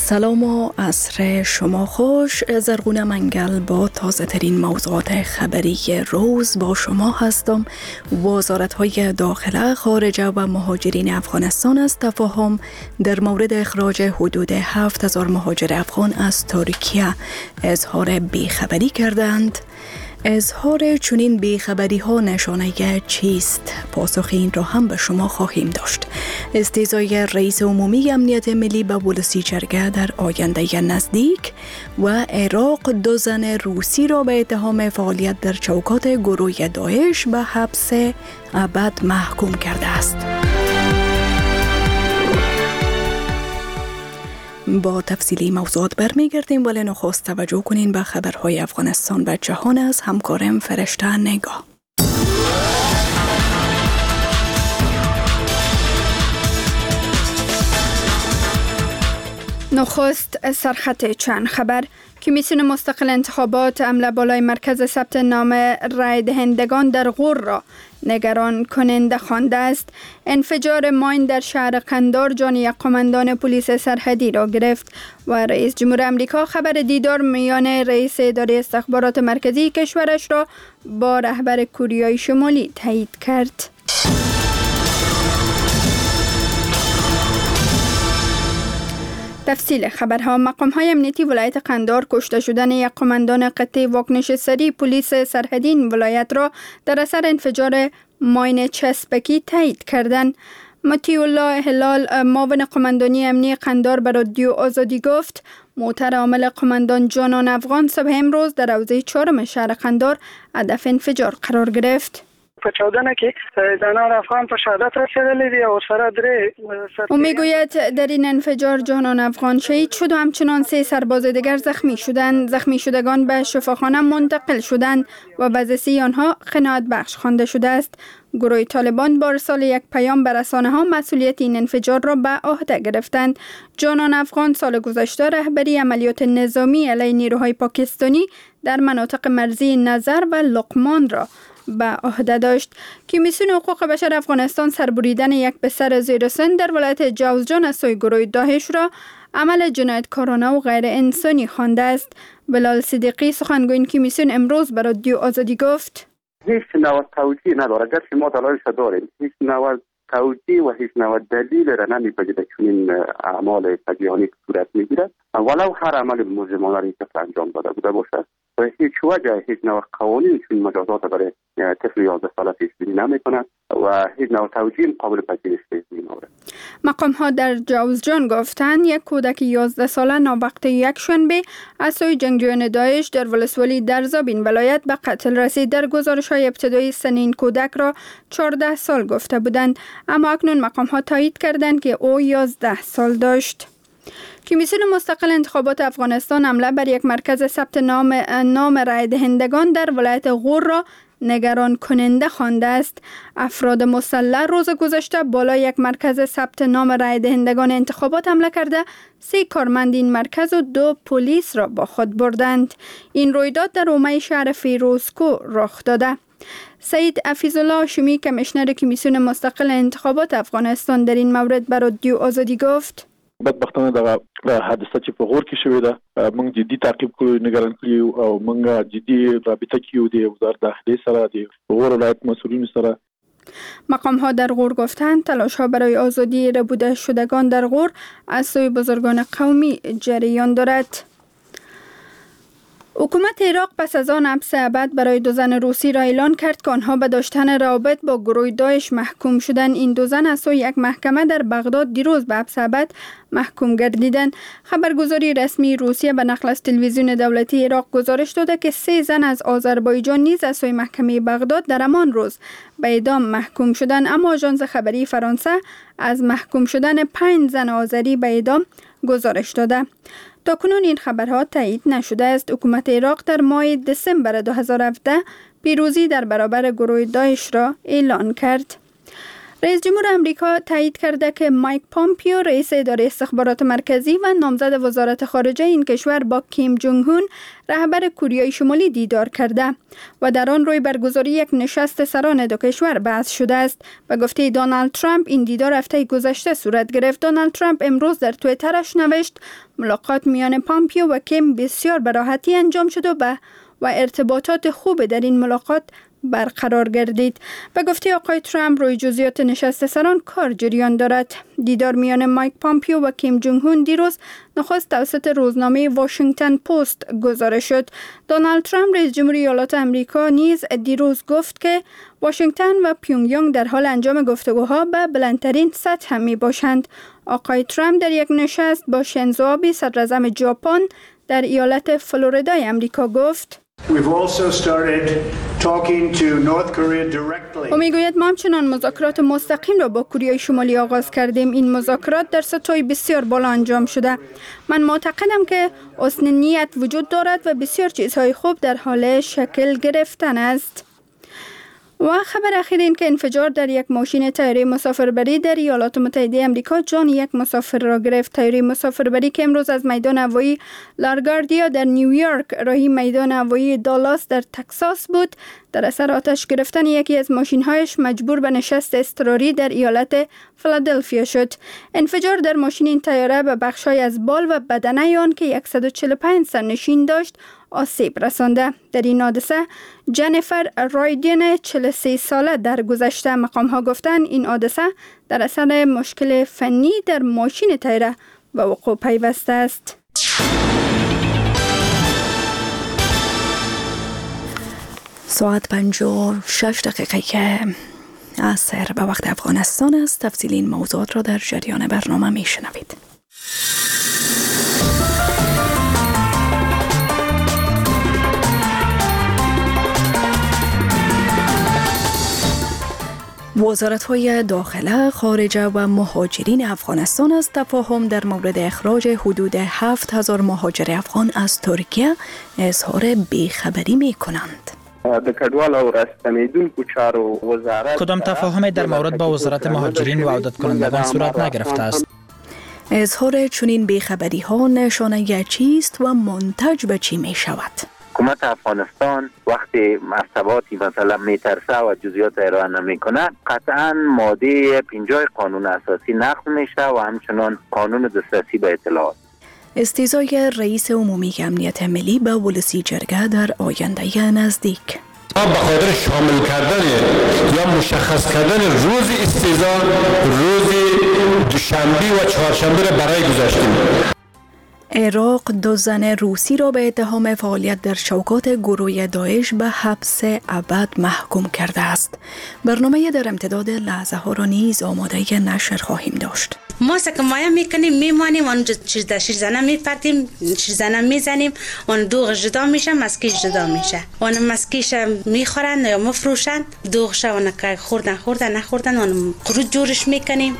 سلام و عصر شما خوش. زرغونه منگل با تازه ترین موضوعات خبری روز با شما هستم. وزارت‌های داخله، خارجه و مهاجرین افغانستان از تفاهم در مورد اخراج حدود 7000 مهاجر افغان از ترکیه اظهار بیخبری کردند. اظهار چنین بیخبری ها نشانه چیست؟ پاسخ این را هم به شما خواهیم داشت. استیضای رئیس عمومی امنیت ملی به ولسی جرگه در آینده نزدیک و عراق 2 زن روسی را به اتهام فعالیت در چوکات گروه داعش به حبس ابد محکوم کرده است. با تفصیلی موضوعات برمیگردیم، ولی نخست توجه کنین به خبرهای افغانستان و جهان از همکارم فرشته نگاه. نخست سرخط چند خبر. کمیسیون مستقل انتخابات عمله بالای مرکز ثبت نام رای دهندگان در غور را نگران کننده خوانده است. انفجار ماین در شهر قندار جان یک قماندان پلیس سرحدی را گرفت و رئیس جمهور امریکا خبر دیدار میان رئیس اداره استخبارات مرکزی کشورش را با رهبر کوریای شمالی تایید کرد. تفصیل خبرها. مقام‌های امنیتی ولایت قندار کشته شدن یک قماندان قطعه واکنش سریع پلیس سرحدی این ولایت را در اثر انفجار ماین چسبکی تایید کردند. مطیع الله هلال، معاون قماندانی امنی قندار، به رادیو آزادی گفت موتر عامل قماندان جانان افغان صبح امروز در حوزه 4 شهر قندار هدف انفجار قرار گرفت. په 14 کې جانان افغان په شهادت رسیدلی دی او سره درې. او میگوید در این انفجار جانان افغان شهید شد و همچنان 3 سرباز دیگر زخمی شدند. زخمی شدگان به شفاخانه منتقل شدند و بعضی آنها قناعت بخش خوانده شده است. گروه طالبان با ارسال یک پیام به رسانه‌ها مسئولیت این انفجار را به عهده گرفتند. جانان افغان سال گذشته رهبری عملیات نظامی علیه نیروهای پاکستانی در مناطق مرزی نظر و لقمان را به عهده داشت. کمیسیون حقوق بشر افغانستان سربریدن یک پسر زیر سن در ولایت جوزجان از سوی گروه داعش را عمل جنایتکارانه و غیر انسانی خوانده است. بلال صدیقی، سخنگوی این کمیسیون، امروز به رادیو آزادی گفت هیچ نوع توجیه نداره، گرچه ما دلایلش داریم، هیچ نوع توجیه و هیچ نوع دلیل را نمی‌پذیرد که این اعمال فجیعانه صورت می‌گیرد، ولو هر عمل مجرمانه را که انجام داده بوده باشد. و هیچ وجه هیچ نوع قوانین چون مجازات برای طفل 11 ساله پیش بینی نمی‌کند و هیچ نوع توجیه قابل پذیرش نیست. مقام ها در جوزجان گفتند یک کودک 11 ساله ناوقت یک شنبه از سوی جنگجویان داعش در ولسوالی درزابین ولایت به قتل رسید. در گزارش‌های ابتدایی سن این کودک را 14 سال گفته بودند، اما اکنون مقام ها تایید کردند که او 11 سال داشت. کمیسیون مستقل انتخابات افغانستان عمله بر یک مرکز ثبت نام رای دهندگان در ولایت غور را نگران کننده خوانده است. افراد مسلح روز گذشته بالای یک مرکز ثبت نام رای دهندگان انتخابات حمله کرده 3 کارمند این مرکز و 2 پلیس را با خود بردند. این رویداد در حومه شهر فیروزکو رخ داده. سید حفیظالله هاشمی، کمیشنر کمیسیون مستقل انتخابات افغانستان، در این مورد به رادیو آزادی گفت بدبختانه دا حادثه چې په غور کې شوې ده موږ جدي تعقیب کړو، نگران کړو او موږ جدي رابطه کیو د وزارت داخله سره د غور ولایت مسئولین سره. مقام ها در غور گفتند تلاش ها برای آزادی ربوده شدگان در غور از سوی بزرگان قومی جریان دارد. حکومت عراق پس از آن حبس ابد برای 2 زن روسی را اعلان کرد که آنها به داشتن روابط با گروه داعش محکوم شدند. این 2 زن از سوی یک محکمه در بغداد دیروز به حبس ابد محکوم گردیدند. خبرگزاری رسمی روسیه به نقل از تلویزیون دولتی عراق گزارش داده که 3 زن از آذربایجان نیز از سوی محکمه بغداد در همان روز به اعدام محکوم شدند، اما آژانس خبری فرانسه از محکوم شدن 5 زن آذری به اعدام گزارش داده. تاکنون این خبرها تایید نشده است. حکومت عراق در ماه دسامبر 2017 پیروزی در برابر گروه داعش را اعلان کرد. رئیس جمهور امریکا تایید کرده که مایک پامپیو رئیس اداره استخبارات مرکزی و نامزد وزارت خارجه این کشور با کیم جونگ هون رهبر کره شمالی دیدار کرده و در آن روی برگزاری یک نشست سران دو کشور بحث شده است. به گفته دونالد ترامپ این دیدار هفته گذشته صورت گرفت. دونالد ترامپ امروز در توییترش نوشت ملاقات میان پامپیو و کیم بسیار به راحتی انجام شد و ارتباطات خوب در این ملاقات برقرار گردید. به گفته آقای ترامپ روی جزئیات نشست سران کار جریان دارد. دیدار میان مایک پامپیو و کیم جونگ هون دیروز نخست توسط روزنامه واشنگتن پست گزارش شد. دونالد ترامپ رئیس جمهور ایالات آمریکا نیز دیروز گفت که واشنگتن و پیونگ یانگ در حال انجام گفتگوها به بلندترین سطح می باشند. آقای ترامپ در یک نشست با شینزو آبه صدر اعظم ژاپن در ایالت فلوریدای آمریکا گفت او میگوید ما همچنان مذاکرات مستقیم را با کره شمالی آغاز کردیم. این مذاکرات در سطح بسیار بالا انجام شده. من معتقدم که حسن نیت وجود دارد و بسیار چیزهای خوب در حال شکل گرفتن است. و خبر اخیر این که انفجار در یک ماشین طیاره مسافربری در ایالات متحده آمریکا جان یک مسافر را گرفت. طیاره مسافربری که امروز از میدان هوایی لارگاردیا در نیویورک راهی میدان هوایی دالاس در تگزاس بود، در اثر آتش گرفتن یکی از ماشین‌هایش مجبور به نشست اضطراری در ایالت فیلادلفیا شد. انفجار در ماشین این طیاره به بخش‌های از بال و بدنه آن که 145 سرنشین داشت آسیب رسانده. در این حادثه جنیفر رایدین 43 ساله درگذشته. مقام‌ها گفتند این حادثه در اثر مشکل فنی در ماشین طیاره به وقوع پیوسته است. ساعت 56 دقیقه که عصر به وقت افغانستان است. تفصیل این موضوعات را در جریان برنامه می شنوید. وزارت‌های داخله، خارجه و مهاجرین افغانستان از تفاهم در مورد اخراج حدود 7000 مهاجر افغان از ترکیه اظهار بیخبری می‌کنند. کدام تفاهم در مورد با وزارت مهاجرین و عودت کنندگان صورت نگرفته است؟ اظهار چنین بیخبری‌ها نشانه چیست و منتج به چی می‌شود؟ حکومت افغانستان وقتی مرتباتی مثلا میترسه و جزئیات ارائه نمیکنه، قطعا ماده 50 قانون اساسی نقض میشه و همچنان قانون دسترسی به اطلاعات. استیضای رئیس عمومی امنیت ملی به ولسی جرگه در آینده نزدیک. به خاطر شامل کردن یا مشخص کردن روز استیضا، روز دوشنبه و چهارشنبه را برای گذاشتیم. عراق 2 زن روسی را به اتهام فعالیت در چوکات گروه داعش به حبس ابد محکوم کرده است. برنامه در امتداد لحظه ها را نیز آماده نشر خواهیم داشت. ما سکمایه میکنیم، میمانیم، اون شیرزنه میپرتیم، شیرزنه میزنیم، اون دوغ جدا میشه، مسکیش جدا میشه، اون مسکیش میخورن یا مفروشن، دوغش اون که خوردن نخوردن اون قروج جورش میکنیم.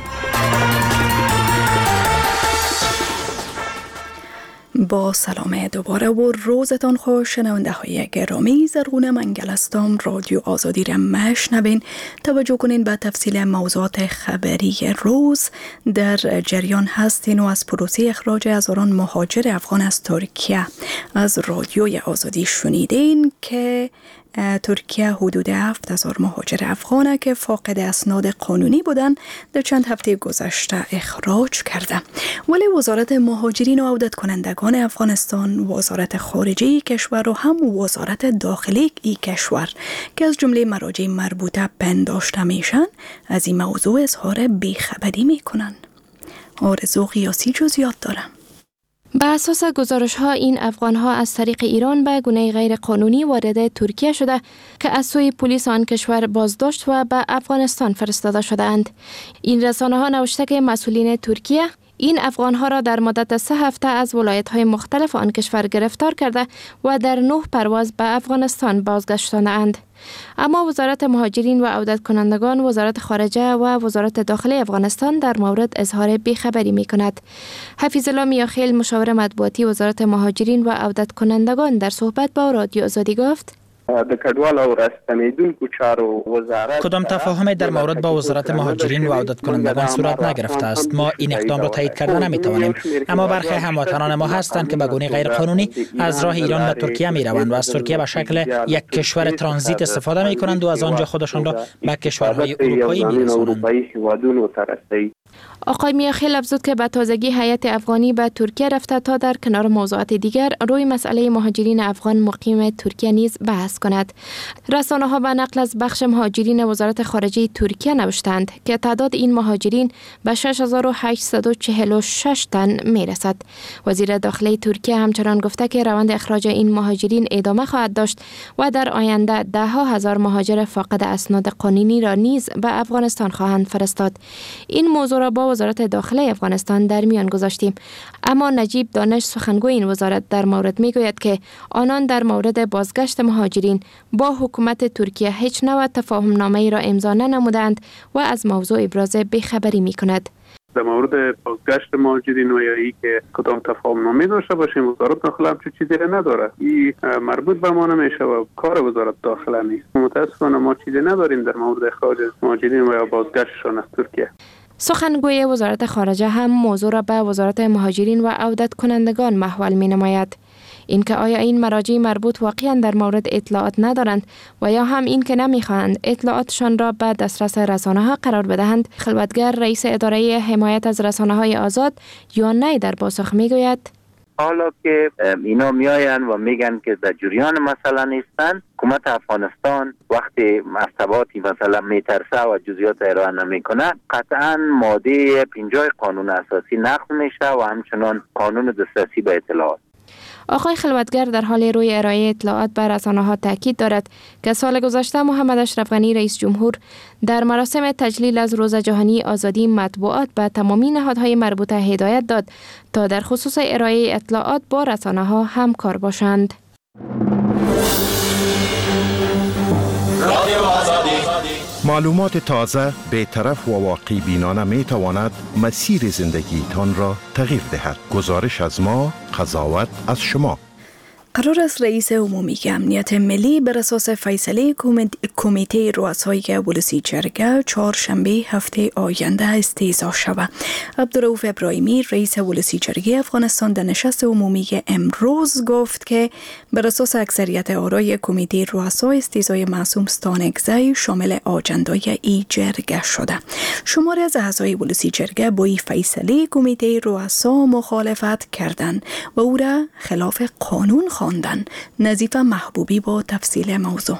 با سلام دوباره و روزتان خوش. شنونده های گرامی، زرغون منگل هستم. رادیو آزادی را مشنوین. توجه کنین به تفصیل موضوعات خبری روز. در جریان هستین و از پروسه اخراج هزاران مهاجر افغان از ترکیه از رادیوی آزادی شنیدین که ترکیه حدود 7000 مهاجر افغانه که فاقد اسناد قانونی بودن در چند هفته گذشته اخراج کرده. ولی وزارت مهاجرین و عودت کنندگان افغانستان، وزارت خارجه کشور و هم وزارت داخلی ای کشور که از جمله مراجع مربوطه پنداشته میشن از این موضوع اظهار بیخبری میکنن. آرزو قیاسی جزئیات دارم. به اساس گزارش‌ها این افغان‌ها از طریق ایران به گونه غیر قانونی وارد ترکیه شده که از سوی پلیس آن کشور بازداشت و به افغانستان فرستاده شدند. این رسانه‌ها نوشته که مسئولین ترکیه این افغان‌ها را در مدت 3 هفته از ولایت‌های مختلف آن کشور گرفتار کرده و در 9 پرواز به افغانستان بازگشتاندند. اما وزارت مهاجرین و عودت کنندگان، وزارت خارجه و وزارت داخلی افغانستان در مورد اظهار بیخبری می‌کند. حفیظ الله میاخیل، مشاور مطبوعاتی وزارت مهاجرین و عودت کنندگان، در صحبت با رادیو آزادی گفت: د کډوال او راستنیدونکو چارو وزارت کدام تفاهمی در مورد با وزارت مهاجرین و عودت کنندگان صورت نگرفته است؟ ما این اقدام را تایید کرده نمیتوانیم، اما برخی هموطنان ما هستند که به گونه غیر قانونی از راه ایران به ترکیه می روند و از ترکیه به شکل یک کشور ترانزیت استفاده می کنند و از آنجا خودشان را به کشورهای اروپایی می رسانند. آقای میاخیل افزود که به تازگی هیئت افغانی به ترکیه رفته تا در کنار موضوعات دیگر روی مسئله مهاجرین افغان مقیم ترکیه نیز بحث کند. رسانه‌ها به نقل از بخش مهاجرین وزارت خارجه ترکیه نوشتند که تعداد این مهاجرین به 6846 تن میرسد. وزیر داخلی ترکیه همچنان گفته که روند اخراج این مهاجرین ادامه خواهد داشت و در آینده ده‌ها هزار مهاجر فاقد اسناد قانونی را نیز به افغانستان خواهند فرستاد. این موضوع را با وزارت داخلی افغانستان در میان گذاشتیم، اما نجیب دانش سخنگوی این وزارت در مورد میگوید که آنان در مورد بازگشت مهاجرین با حکومت ترکیه هیچ نوع تفاهم نامه‌ای را امضا ننمودند و از موضوع ابراز بیخبری میکند. در مورد بازگشت مهاجرین و یا ای که کدام تفاهم نامه داشته باشیم، وزارت داخله هم چیزی نداره. این مربوط به ما نمیشه و کار وزارت داخله نیست. متاسفانه ما چیزی نداریم در مورد اخراج مهاجرین و یا بازگشتشان از ترکیه. سخنگوی وزارت خارجه هم موضوع را به وزارت مهاجرین و عودت کنندگان محول می نماید. اینکه آیا این مراجع مربوط واقعا در مورد اطلاعات ندارند و یا هم این که نمیخواهند اطلاعاتشان را به دسترس رسانه‌ها قرار بدهند، خلوتگر رئیس اداره حمایت از رسانه‌های آزاد یوان نی در پاسخ میگوید حالا که اینا میاین و میگن که در جریان مسئله نیستن، حکومت افغانستان وقتی مرتباتی مثلا میترسه و جزئیات ارائه نمیکنه، قطعا ماده 50 قانون اساسی نقض میشه و همچنان قانون دسترسی به اطلاعات. آقای خلوتگر در حال روی ارائه اطلاعات به رسانه‌ها تاکید دارد که سال گذشته محمد اشرف غنی رئیس جمهور در مراسم تجلیل از روز جهانی آزادی مطبوعات به تمامی نهادهای مربوطه هدایت داد تا در خصوص ارائه اطلاعات با رسانه‌ها همکار باشند. معلومات تازه، بی‌طرف و واقع بینانه می تواند مسیر زندگی تان را تغییر دهد. گزارش از ما، قضاوت از شما. قرار است رئیس عمومی امنیت ملی بر اساس فیصله کمیته رؤسای ولسی جرگه چهارشنبه هفته آینده استیضاح شود. عبدالرؤوف ابراهیمی رئیس ولسی جرگه افغانستان در نشست عمومی امروز گفت که بر اساس اکثریت آرای کمیته رؤسا استیضاح معصوم ستانکزی شامل آجندای ای جرگه شده. شماری از اعضای ولسی جرگه با این فیصله کمیته رؤسا مخالفت کردند و او را خلاف قانون خواندن. نظیفه محبوبی با تفصیل موضوع.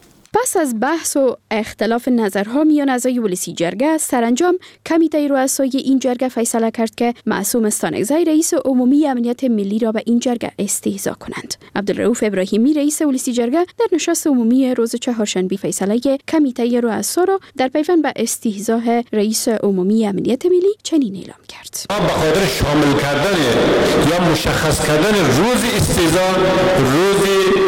پس از بحث و اختلاف نظرها میان اعضای ولسی جرگه، سرانجام کمیته رؤسای این جرگه فیصله کرد که معصوم ستانکزی رئیس عمومی امنیت ملی را به این جرگه استیضاح کنند. عبدالرؤوف ابراهیمی رئیس ولسی جرگه در نشست عمومی روز چهارشنبه فیصله کمیته رؤسا را در پیوند به استیضاح رئیس عمومی امنیت ملی چنین اعلام کرد: به خاطر شامل کردن یا مشخص کردن روز استیضاح روز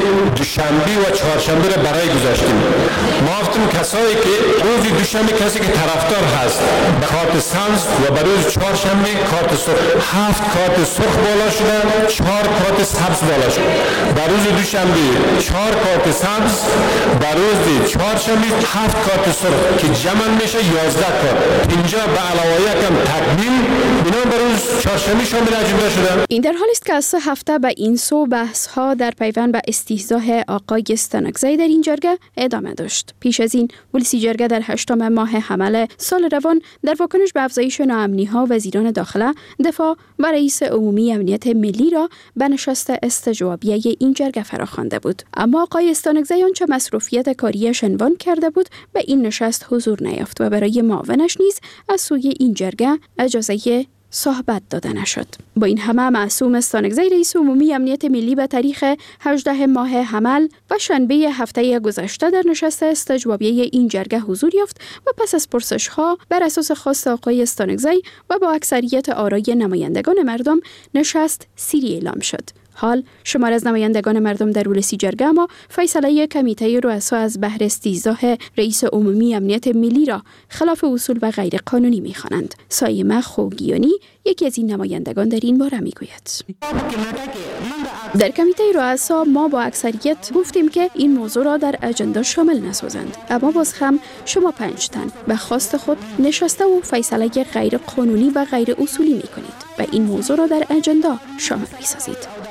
دوشنبه و چهارشنبه را برای گذاشتیم. ما گفتیم کسایی که روز دوشنبه کسی که طرفدار هست کارت سبز و به روز چهارشنبه کارت سرخ، 7 کارت سرخ بالا شده، 4 کارت سبز بالا شده. به روز دوشنبه 4 کارت سبز، به روز چهارشنبه 7 کارت سرخ که جمع میشه 11 کارت. اینجا به علاوه یکم تکمیل اینا به روز چهارشنبه شامل اجنده شده. این در حالی است که از 3 هفته به این سو بحث ها در پیوند به استیضاح آقای ستانکزی در این جرگه ادامه داشت. پیش از این ولسی جرگه در 8 ماه حمل سال روان در واکنش به افزایش ناامنی ها وزیران داخله، دفاع و رئیس عمومی امنیت ملی را به نشست استجوابیه این جرگه فراخوانده بود. اما آقای استانکزی آنچه مصروفیت کاریش عنوان کرده بود به این نشست حضور نیافت و برای معاونش نیز از سوی این جرگه اجازه صحبت داده نشد. با این همه معصوم ستانکزی رئیس عمومی امنیت ملی به تاریخ 18 ماه حمل و شنبه هفته گذشته در نشست استجوابیه این جرگه حضور یافت و پس از پرسش‌ها بر اساس خواست آقای استانکزی و با اکثریت آرای نمایندگان مردم نشست سری اعلام شد. حال شمار از نمایندگان مردم در ولسی جرگه اما فیصله کمیته رؤسا از بهر استیضاح رئیس عمومی امنیت ملی را خلاف اصول و غیر قانونی می‌خوانند. سایمه خوگیانی یکی از این نمایندگان در این باره میگوید: در کمیته رؤسا ما با اکثریت گفتیم که این موضوع را در اجندا شامل نسازند، اما باز هم شما 5 تن به خواست خود نشسته و فیصله غیر قانونی و غیر اصولی میکنید و این موضوع را در اجندا شامل میسازید.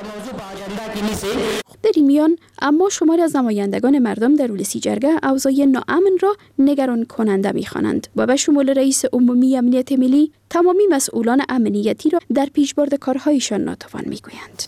در این میان اما شماری از نمایندگان مردم در ولسی جرگه اوضاع ناامن را نگران کننده می‌خوانند و به شمول رئیس عمومی امنیت ملی تمامی مسئولان امنیتی را در پیشبرد کارهایشان ناتوان می‌گویند.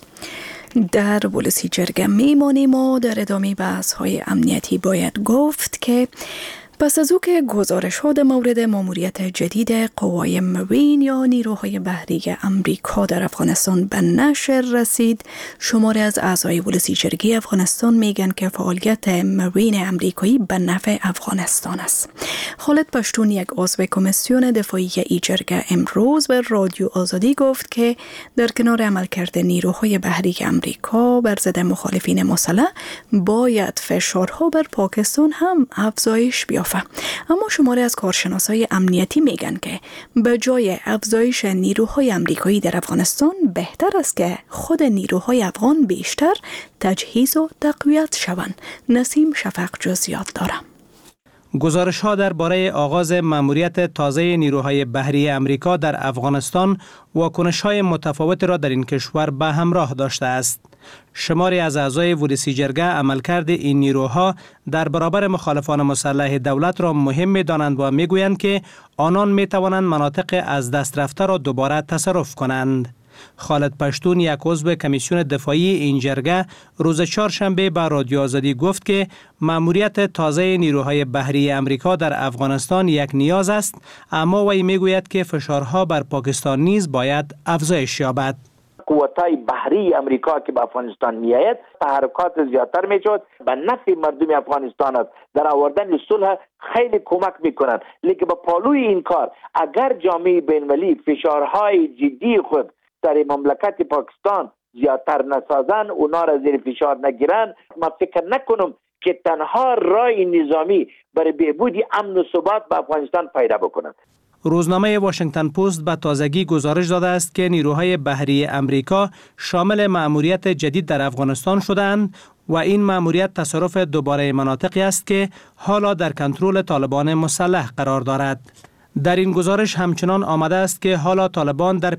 در ولسی جرگه میمانیم و در ادامه بحث‌های امنیتی باید گفت که پس از او که گزارش‌ها در مورد ماموریت جدید قوای مرین یا نیروهای بحری امریکا در افغانستان به نشر رسید، شماری از اعضای ولسی جرگه افغانستان میگن که فعالیت مرین امریکایی به نفع افغانستان است. خالد پشتون، یک عضو کمیسیون دفاعی ای جرگه، امروز به رادیو آزادی گفت که در کنار عملکرد نیروهای بحری امریکا بر ضد مخالفین مسلح باید فشارها بر پاکستان هم افزایش بیافت. اما شماری از کارشناسای امنیتی میگن که به جای افزایش نیروهای امریکایی در افغانستان بهتر است که خود نیروهای افغان بیشتر تجهیز و تقویت شوند. نسیم شفق جزئیات داره. گزارش ها درباره آغاز مأموریت تازه نیروهای بحری امریکا در افغانستان واکنش های متفاوت را در این کشور به همراه داشته است. شماری از اعضای ولسی جرگه عملکرد این نیروها در برابر مخالفان مسلح دولت را مهم می‌دانند و می‌گویند که آنان می‌توانند مناطق از دست رفته را دوباره تصرف کنند. خالد پشتون، یک عضو کمیسیون دفاعی این جرگه، روز چهارشنبه به رادیو آزادی گفت که مأموریت تازه نیروهای بحری امریکا در افغانستان یک نیاز است، اما وی میگوید که فشارها بر پاکستان نیز باید افزایش یابد. قوتای بحری امریکا که به افغانستان میآید تحرکات زیادتر میشود، به نفع مردم افغانستان است، در آوردن صلح خیلی کمک میکنند. لیکن با پالوی این کار اگر جامعه بین‌المللی فشارهای جدی خود در مملکت پاکستان زیادتر نسازن، اونا را زیر فشار نگیرن، ما فکر نکنم که تنها راه نظامی برای بهبود امن و ثبات به افغانستان پیدا بکنند. روزنامه واشنگتن پست به تازگی گزارش داده است که نیروهای بحری امریکا شامل مأموریت جدید در افغانستان شدند و این مأموریت تصرف دوباره مناطقی است که حالا در کنترل طالبان مسلح قرار دارد. در این گزارش همچنان آمده است که حالا طالبان در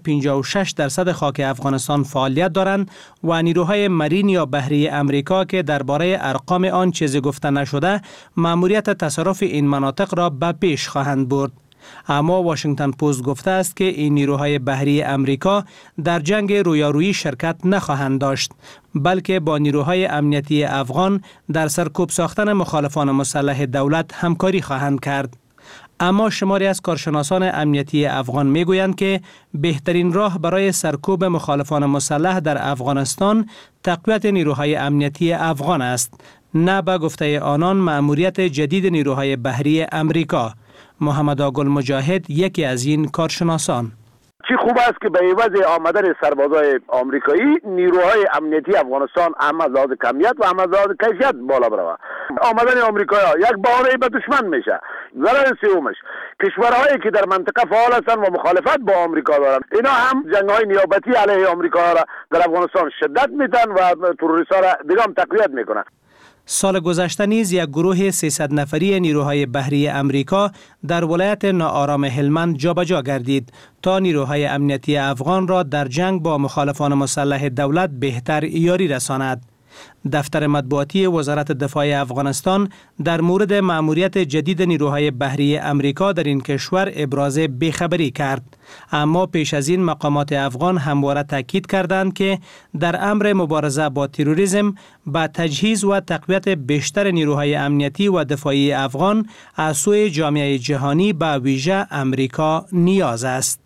56% خاک افغانستان فعالیت دارند و نیروهای مرین یا بحری امریکا که درباره ارقام آن چیزی گفته نشده، مأموریت تصرف این مناطق را به پیش خواهند برد. اما واشنگتن پست گفته است که این نیروهای بحری امریکا در جنگ رویارویی شرکت نخواهند داشت، بلکه با نیروهای امنیتی افغان در سرکوب ساختن مخالفان مسلح دولت همکاری خواهند کرد. اما شماری از کارشناسان امنیتی افغان میگویند که بهترین راه برای سرکوب مخالفان مسلح در افغانستان تقویت نیروهای امنیتی افغان است، نه به گفته آنان مأموریت جدید نیروهای بحری امریکا. محمد آگل مجاهد، یکی از این کارشناسان: چی خوب است که به عوض آمدن سربازای آمریکایی نیروهای امنیتی افغانستان هم از لحاظ کمیت و هم از لحاظ کیفیت بالا برود. آمدن آمریکایی‌ها یک بهانه به دشمن میشه. ضرر سومش کشورهایی که در منطقه فعال هستند و مخالفت با آمریکا دارند، اینا هم جنگ‌های نیابتی علیه آمریکا را در افغانستان شدت میدن و تروریست‌ها را دیگه هم تقویت میکنن. سال گذشته نیز یک گروه 300 نفری نیروهای بحری امریکا در ولایت ناآرام هلمند جابجا گردید تا نیروهای امنیتی افغان را در جنگ با مخالفان مسلح دولت بهتر یاری رساند. دفتر مطبوعاتی وزارت دفاع افغانستان در مورد مأموریت جدید نیروهای بحری امریکا در این کشور ابراز بیخبری کرد، اما پیش از این مقامات افغان همواره تاکید کردند که در امر مبارزه با تروریسم با تجهیز و تقویت بیشتر نیروهای امنیتی و دفاعی افغان از سوی جامعه جهانی به ویژه امریکا نیاز است.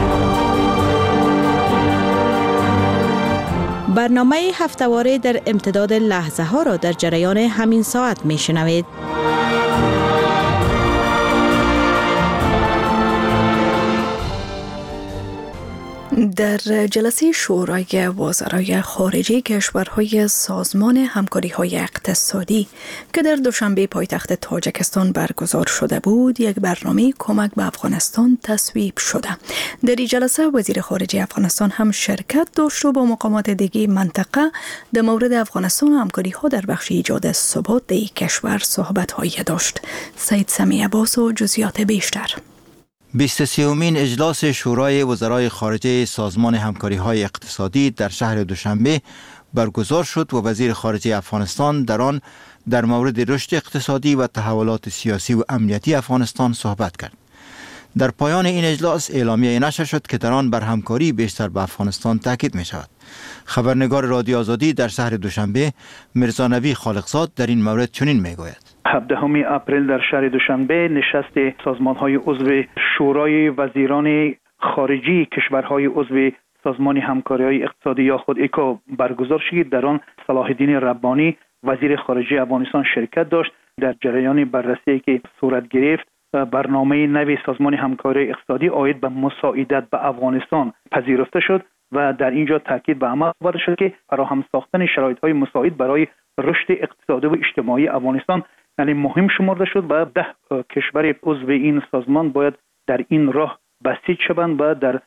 برنامه هفته‌واره در امتداد لحظه ها را در جریان همین ساعت می شنوید. در جلسه شورای وزرای خارجه کشورهای سازمان همکاری‌های اقتصادی که در دوشنبه پایتخت تاجیکستان برگزار شده بود، یک برنامه کمک به افغانستان تصویب شده. در این جلسه وزیر خارجه افغانستان هم شرکت داشت و با مقامات دیگه منطقه در مورد افغانستان و همکاری‌ها در بخش ایجاد ثبات در کشور صحبت‌هایی داشت. سید سمیع عباس و جزئیات بیشتر. 23مین اجلاس شورای وزرای خارجه سازمان همکاری‌های اقتصادی در شهر دوشنبه برگزار شد و وزیر خارجه افغانستان در آن در مورد رشد اقتصادی و تحولات سیاسی و امنیتی افغانستان صحبت کرد. در پایان این اجلاس اعلامیه نشر شد که در آن بر همکاری بیشتر به افغانستان تاکید می شود. خبرنگار رادیو آزادی در شهر دوشنبه میرزا نبی خالقزاد در این مورد چنین می گوید: 17 اپریل در شهر دوشنبه نشست سازمان‌های عضو شورای وزیران خارجی کشورهای عضو سازمان همکاری‌های اقتصادی یا خود ایکو برگزار شد. در آن صلاح الدین ربانی وزیر خارجه افغانستان شرکت داشت. در جریان بررسی که صورت گرفت، برنامه نوی سازمان همکاری اقتصادی عاید به مساعدت به افغانستان پذیرفته شد و در اینجا تاکید به عمل آورده شد که فراهم ساختن شرایط‌های مساعد برای رشد اقتصادی و اجتماعی افغانستان یعنی مهم شمرده شد و 10 کشور عضو این سازمان باید در این راه بسیج شوند و در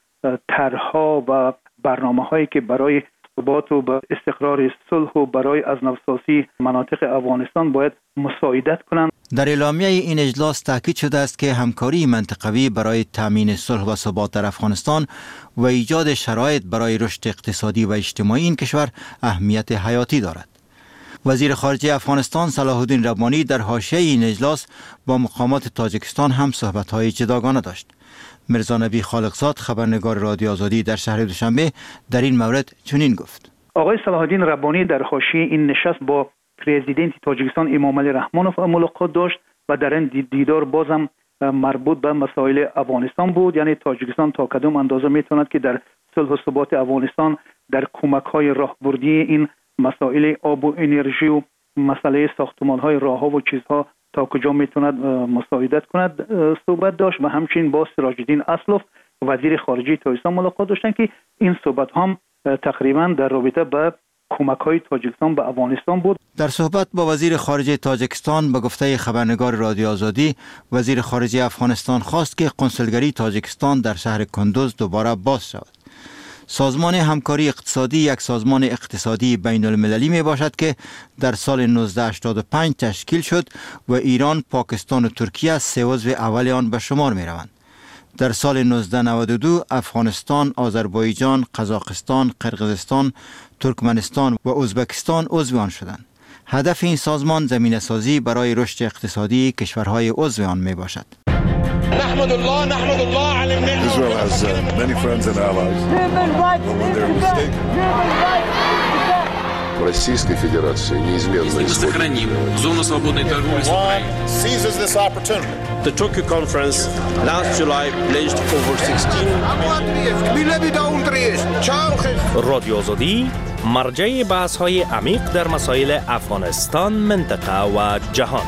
طرح‌ها و برنامه‌هایی که برای ثبات و استقرار صلح و برای از نوسازی مناطق افغانستان باید مساعدت کنند. در اعلامیه این اجلاس تاکید شده است که همکاری منطقوی برای تامین صلح و ثبات در افغانستان و ایجاد شرایط برای رشد اقتصادی و اجتماعی این کشور اهمیت حیاتی دارد. وزیر خارجه افغانستان صلاح الدین ربانی در حاشیه این اجلاس با مقامات تاجیکستان هم صحبت‌های جداگانه داشت. میرزا نبی خالقزاد خبرنگار رادیو آزادی در شهر دوشنبه در این مورد چنین گفت: آقای صلاح الدین ربانی در حاشیه این نشست با پرزیدنت تاجیکستان امام علی رحمانوف ملاقات داشت و در این دیدار بازم مربوط به مسائل افغانستان بود، یعنی تاجیکستان تا کدام اندازه میتواند که در صلح و ثبات افغانستان در کمک‌های راهبردی این مسائل آب و انرژی و مسئله ساختمان‌های راه‌ها و چیزها تا کجا میتواند مساعدت کند صحبت داشت و همچنین با سراج الدین اسلوف وزیر خارجه تاجیکستان ملاقات داشتند که این صحبت هم تقریبا در رابطه با کمک‌های تاجیکستان به افغانستان بود. در صحبت با وزیر خارجه تاجیکستان به گفته خبرنگار رادیو آزادی، وزیر خارجه افغانستان خواست که قنصلگری تاجیکستان در شهر کندوز دوباره باز شود. سازمان همکاری اقتصادی یک سازمان اقتصادی بین المللی می باشد که در سال 1985 تشکیل شد و ایران، پاکستان و ترکیه 3 عضو اول آن به شمار می روند. در سال 1992 افغانستان، آذربایجان، قزاقستان، قرقیزستان، ترکمنستان و ازبکستان عضو آن شدند. هدف این سازمان زمینه‌سازی برای رشد اقتصادی کشورهای عضو آن می باشد. Israel has many friends and allies. When they're mistaken. Российской Федерации неизменно сохраним зону свободной торговли с Украиной. Seizes this opportunity. The Tokyo conference last July pledged over 16 رادیو آزادی مرجع بحث‌های عمیق در مسائل افغانستان، منطقه و جهان.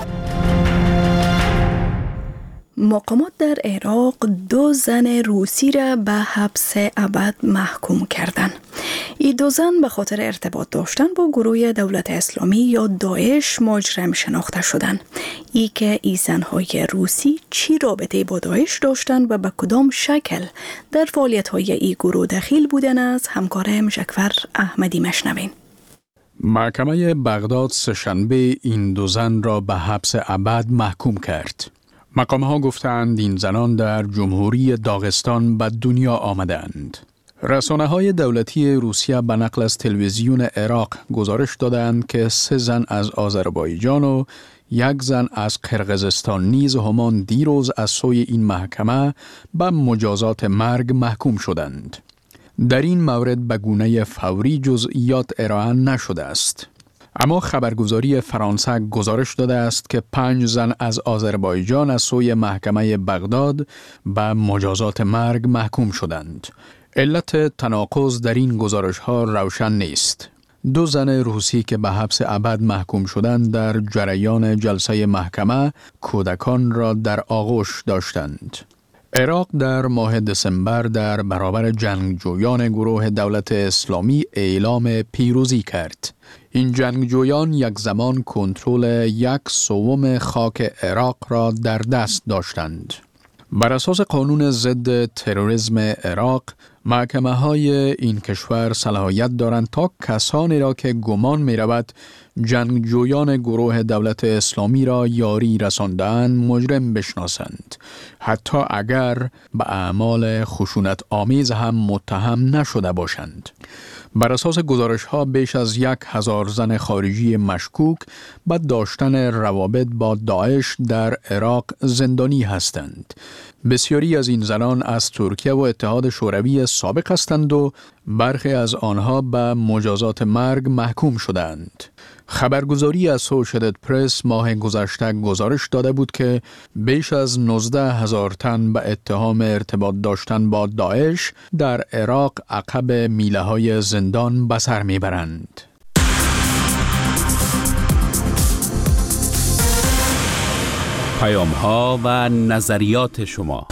مقامات در عراق 2 زن روسی را به حبس ابد محکوم کردند. این 2 زن به خاطر ارتباط داشتن با گروه دولت اسلامی یا داعش مجرم شناخته شدند. ای که این زنهای روسی چی رابطه با داعش داشتند و به کدام شکل در فعالیت‌های این گروه دخیل بودن از همکار مشکفر احمدی مشنوین. محکمه بغداد سه‌شنبه این 2 زن را به حبس ابد محکوم کرد. مقام‌ها گفتند این زنان در جمهوری داغستان به دنیا آمدند. رسانه‌های دولتی روسیه به نقل از تلویزیون عراق گزارش دادند که 3 زن از آذربایجان و 1 زن از قرقیزستان نیز همان دیروز از سوی این محکمه به مجازات مرگ محکوم شدند. در این مورد به گونه فوری جزئیات ارائه نشده است. اما خبرگزاری فرانسه گزارش داده است که 5 زن از آذربایجان از سوی محکمه بغداد به مجازات مرگ محکوم شدند. علت تناقض در این گزارش ها روشن نیست. 2 زن روسی که به حبس ابد محکوم شدند در جریان جلسه محکمه کودکان را در آغوش داشتند. عراق در ماه دسامبر در برابر جنگجویان گروه دولت اسلامی اعلام پیروزی کرد. این جنگجویان یک زمان کنترل 1/3 خاک عراق را در دست داشتند. بر اساس قانون ضد تروریسم عراق، محکمه‌های این کشور صلاحیت دارند تا کسانی را که گمان می‌رود جنگجویان گروه دولت اسلامی را یاری رسانده‌اند مجرم بشناسند، حتی اگر به اعمال خشونت آمیز هم متهم نشده باشند. بر اساس گزارش‌ها بیش از 1000 زن خارجی مشکوک به داشتن روابط با داعش در عراق زندانی هستند. بسیاری از این زنان از ترکیه و اتحاد شوروی سابق هستند و برخی از آنها به مجازات مرگ محکوم شدند. خبرگزاری اسوشییتد پرس ماه گذشته گزارش داده بود که بیش از 19,000 تن به اتهام ارتباط داشتن با داعش در عراق عقب میله‌های زندان به سر میبرند. پیام‌ها و نظریات شما.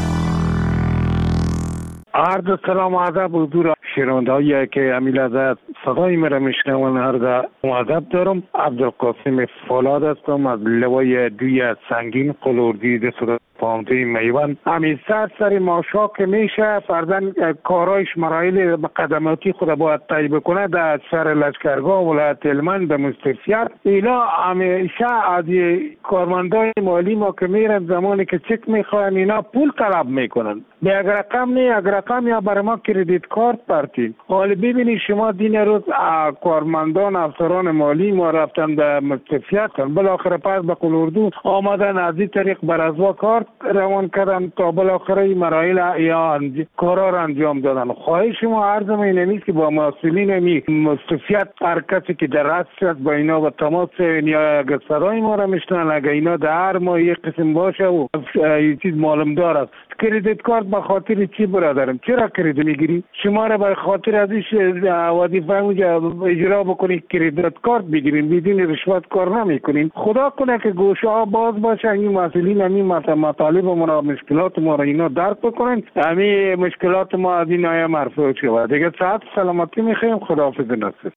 عرض سلام و ادب حضور شنونده‌هایی که امیل از صدای مرا میشنوند، عرض ادب دارم. عبدالقاسم فولاد هستم از لوای دوی سنگین قلوردی صدا پامده میوان. همین سر ماشا که میشه فردن کارایش مراحل مقدماتی خود باید طی بکنه در سر لشکرگاه ولایت هلمند به مستشفیات. اینا همیشه از کارمندای مالی ما که میرن زمانی که چک میخواین اینا پول طلب میکنن. به اگر رقم نه اگر رقم یا برای ما کردیت کارت پرتین. حالا ببینید شما دین روز کارمندان افسران مالی ما رفتن به مستشفیات بالاخره پس به قلوردو آمدن از این طریق بر ازوا کارت روان کردن تا بالاخره مراحل یا کارا را انجام دادن. خواهش ما عرضم اینه نیست که با مسئولین مستشفیات هر کسی که در رأس است با اینا و تماس یا اگر صدای ما را میشنن اگر اینا در هر ماه یک قسم باشه و یه چیز معلوم دار است. کردیت کارت به خاطر چی برادرم؟ چرا کردیت میگیری؟ شما را به خاطر ازش وظیفه اجرا بکنید کردیت کارت بگیرین، بدون رشوت کار نمیکنین. خدا کنه که گوشه ها باز باشه، این مسئولین همین مطالب ما را مشکلات ما را اینا درک بکنن، همین مشکلات ما از این آیا مرفوع شود. دیگه صحت سلامتی میخوایم. خداحافظ نصر.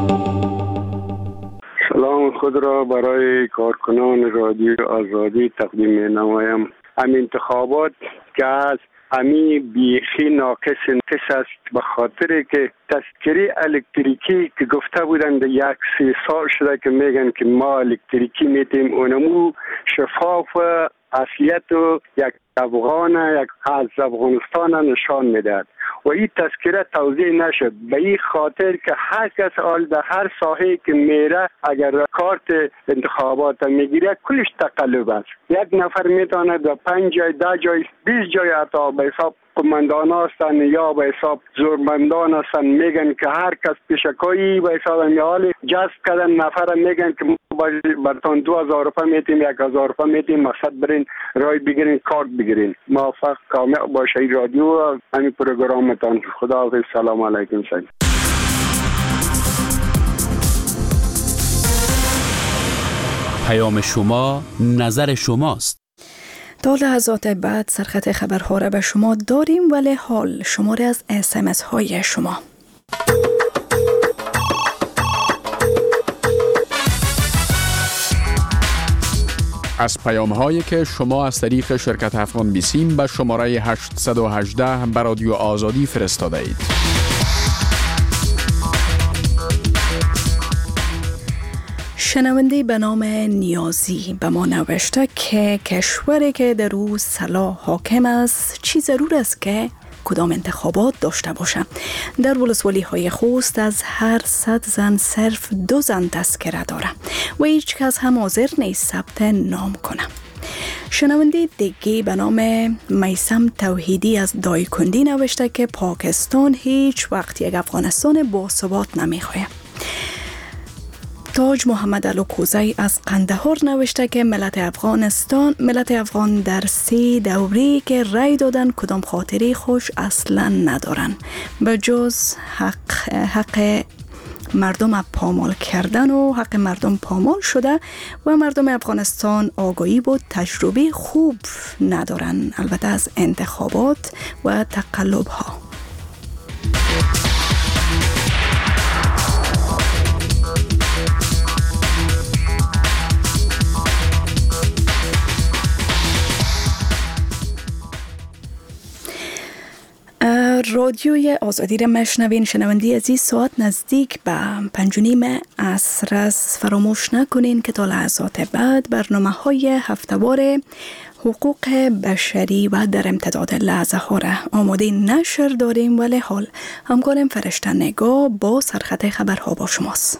سلام خود را برای کارکنان رادیو آزادی تقدیم نمایم. همین انتخابات که از همی بیخی ناقص است، به خاطر که تذکره الکتریکی که گفته بودند 1-3 سال شده که میگن که ما الکتریکی میتیم، اونمو شفاف اصلیت و یک افغان یک از افغانستان نشان میدهد و این تذکره توضیح نشد. به این خاطر که هر کس آل در هر ساحه که میره اگر کارت انتخابات میگیره کلش تقلب است. یک نفر میتونه در 5 جای 10 جای 20 جای عطا به حساب قماندان هستن یا به حساب زورمندان هستن، میگن که هر کس پیشکایی به حساب امیال جذب کردن نفر میگن که برتان 2000 روپیه میتیم 1000 روپیه میتیم، مقصد برین رای بگیرین کارت بگیرین. موفق کامیاب باشه این رادیو و همین پروگرامتان. خداحافظ. سلام علیکم. پیام شما نظر شماست. تا لحظات بعد سرخط خبرها را به شما داریم، ولی حال شماره از SMS های شما. از پیام هایی که شما از طریق شرکت افغان بیسیم به شماره 818 به رادیو آزادی فرستاده اید. شنونده به نام نیازی به ما نوشته که کشوری که در او صلاح حاکم است چی ضرور است که کدام انتخابات داشته باشه. در ولسوالی های خوست از هر 100 زن صرف 2 زن تذکره داره و هیچ کس هم حاضر نیست ثبت نام کنه. شنونده دیگه به نام میثم توحیدی از دایکندی نوشته که پاکستان هیچ وقت یک افغانستان باثبات نمیخواه. تاج محمد علو کوزی از قندهار نوشته که ملت افغان در 3 دوره که رای دادن کدام خاطری خوش اصلا ندارن به جز حق مردم پامال کردن و حق مردم پامال شده و مردم افغانستان آگاهی و تجربه خوب ندارن، البته از انتخابات و تقلب ها. رادیوی آزادی را مشنوین. شنوندی عزیز، ساعت نزدیک به 5:30 عصر است. فراموش نکنین که تا لحظات بعد برنامه‌های هفته‌وار حقوق بشری و در امتداد لحظه ها را آماده نشر داریم، ولی حال همکارم فرشته نگاه با سرخط خبرها با شماست.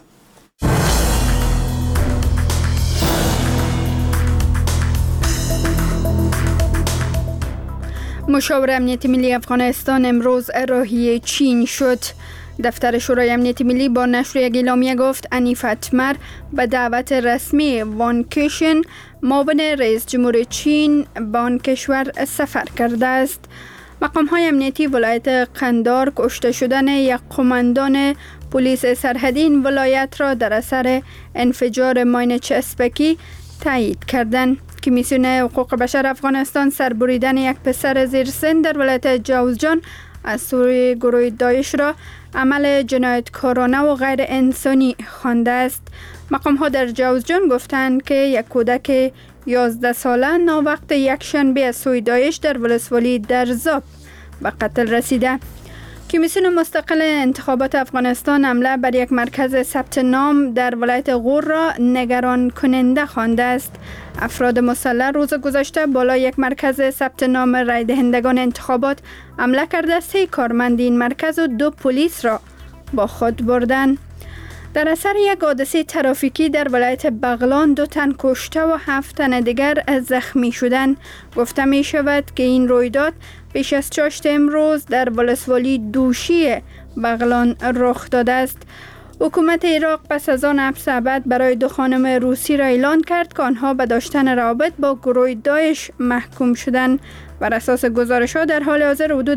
مشاور امنیت ملی افغانستان امروز راهی چین شد. دفتر شورای امنیت ملی با نشر یک اعلامیه گفت انیف اتمر به دعوت رسمی وان کشن، معاون رئیس جمهور چین، به آن کشور سفر کرده است. مقام‌های امنیتی ولایت قندار کشته شدن یک قماندان پلیس سرحدی این ولایت را در اثر انفجار ماین چسبکی تایید کردند. کمیسیون حقوق بشر افغانستان سربریدن یک پسر زیر سن در ولایت جوزجان از سوی گروه داعش را عمل جنایتکارانه و غیر انسانی خوانده است. مقام‌ها در جوزجان گفتند که یک کودک 11 ساله ناوقت یک شنبه از سوی داعش در ولسوالی درزاب به قتل رسیده. کمیسیون مستقل انتخابات افغانستان حمله بر یک مرکز ثبت نام در ولایت غور را نگران کننده خوانده است. افراد مسلح روز گذشته بالا یک مرکز ثبت نام رای دهندگان انتخابات حمله کرده 3 کارمند این مرکز و 2 پلیس را با خود بردند. در اثر یک حادثه ترافیکی در ولایت بغلان 2 تن کشته و 7 تن دیگر زخمی شدند. گفته می شود که این رویداد پیش از چاشت امروز در ولسوالی دوشی بغلان رخ داده است. حکومت عراق پس از آن حبس ابد برای 2 خانم روسی را اعلان کرد که آنها به داشتن روابط با گروه داعش محکوم شدند. بر اساس گزارش‌ها در حال حاضر حدود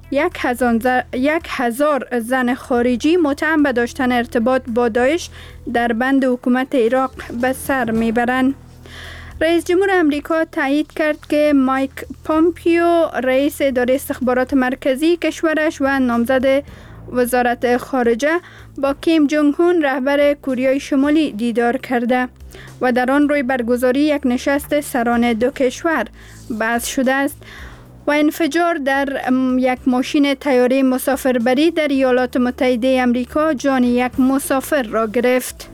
1000 زن خارجی متهم به داشتن ارتباط با داعش در بند حکومت عراق به سر میبرند. رئیس جمهور امریکا تایید کرد که مایک پامپیو رئیس اداره استخبارات مرکزی کشورش و نامزد وزارت خارجه با کیم جونگ هون رهبر کره شمالی دیدار کرده و در آن روی برگزاری یک نشست سران 2 کشور بحث شده است. و انفجار در یک ماشین طیاره مسافربری در ایالات متحده آمریکا جان یک مسافر را گرفت.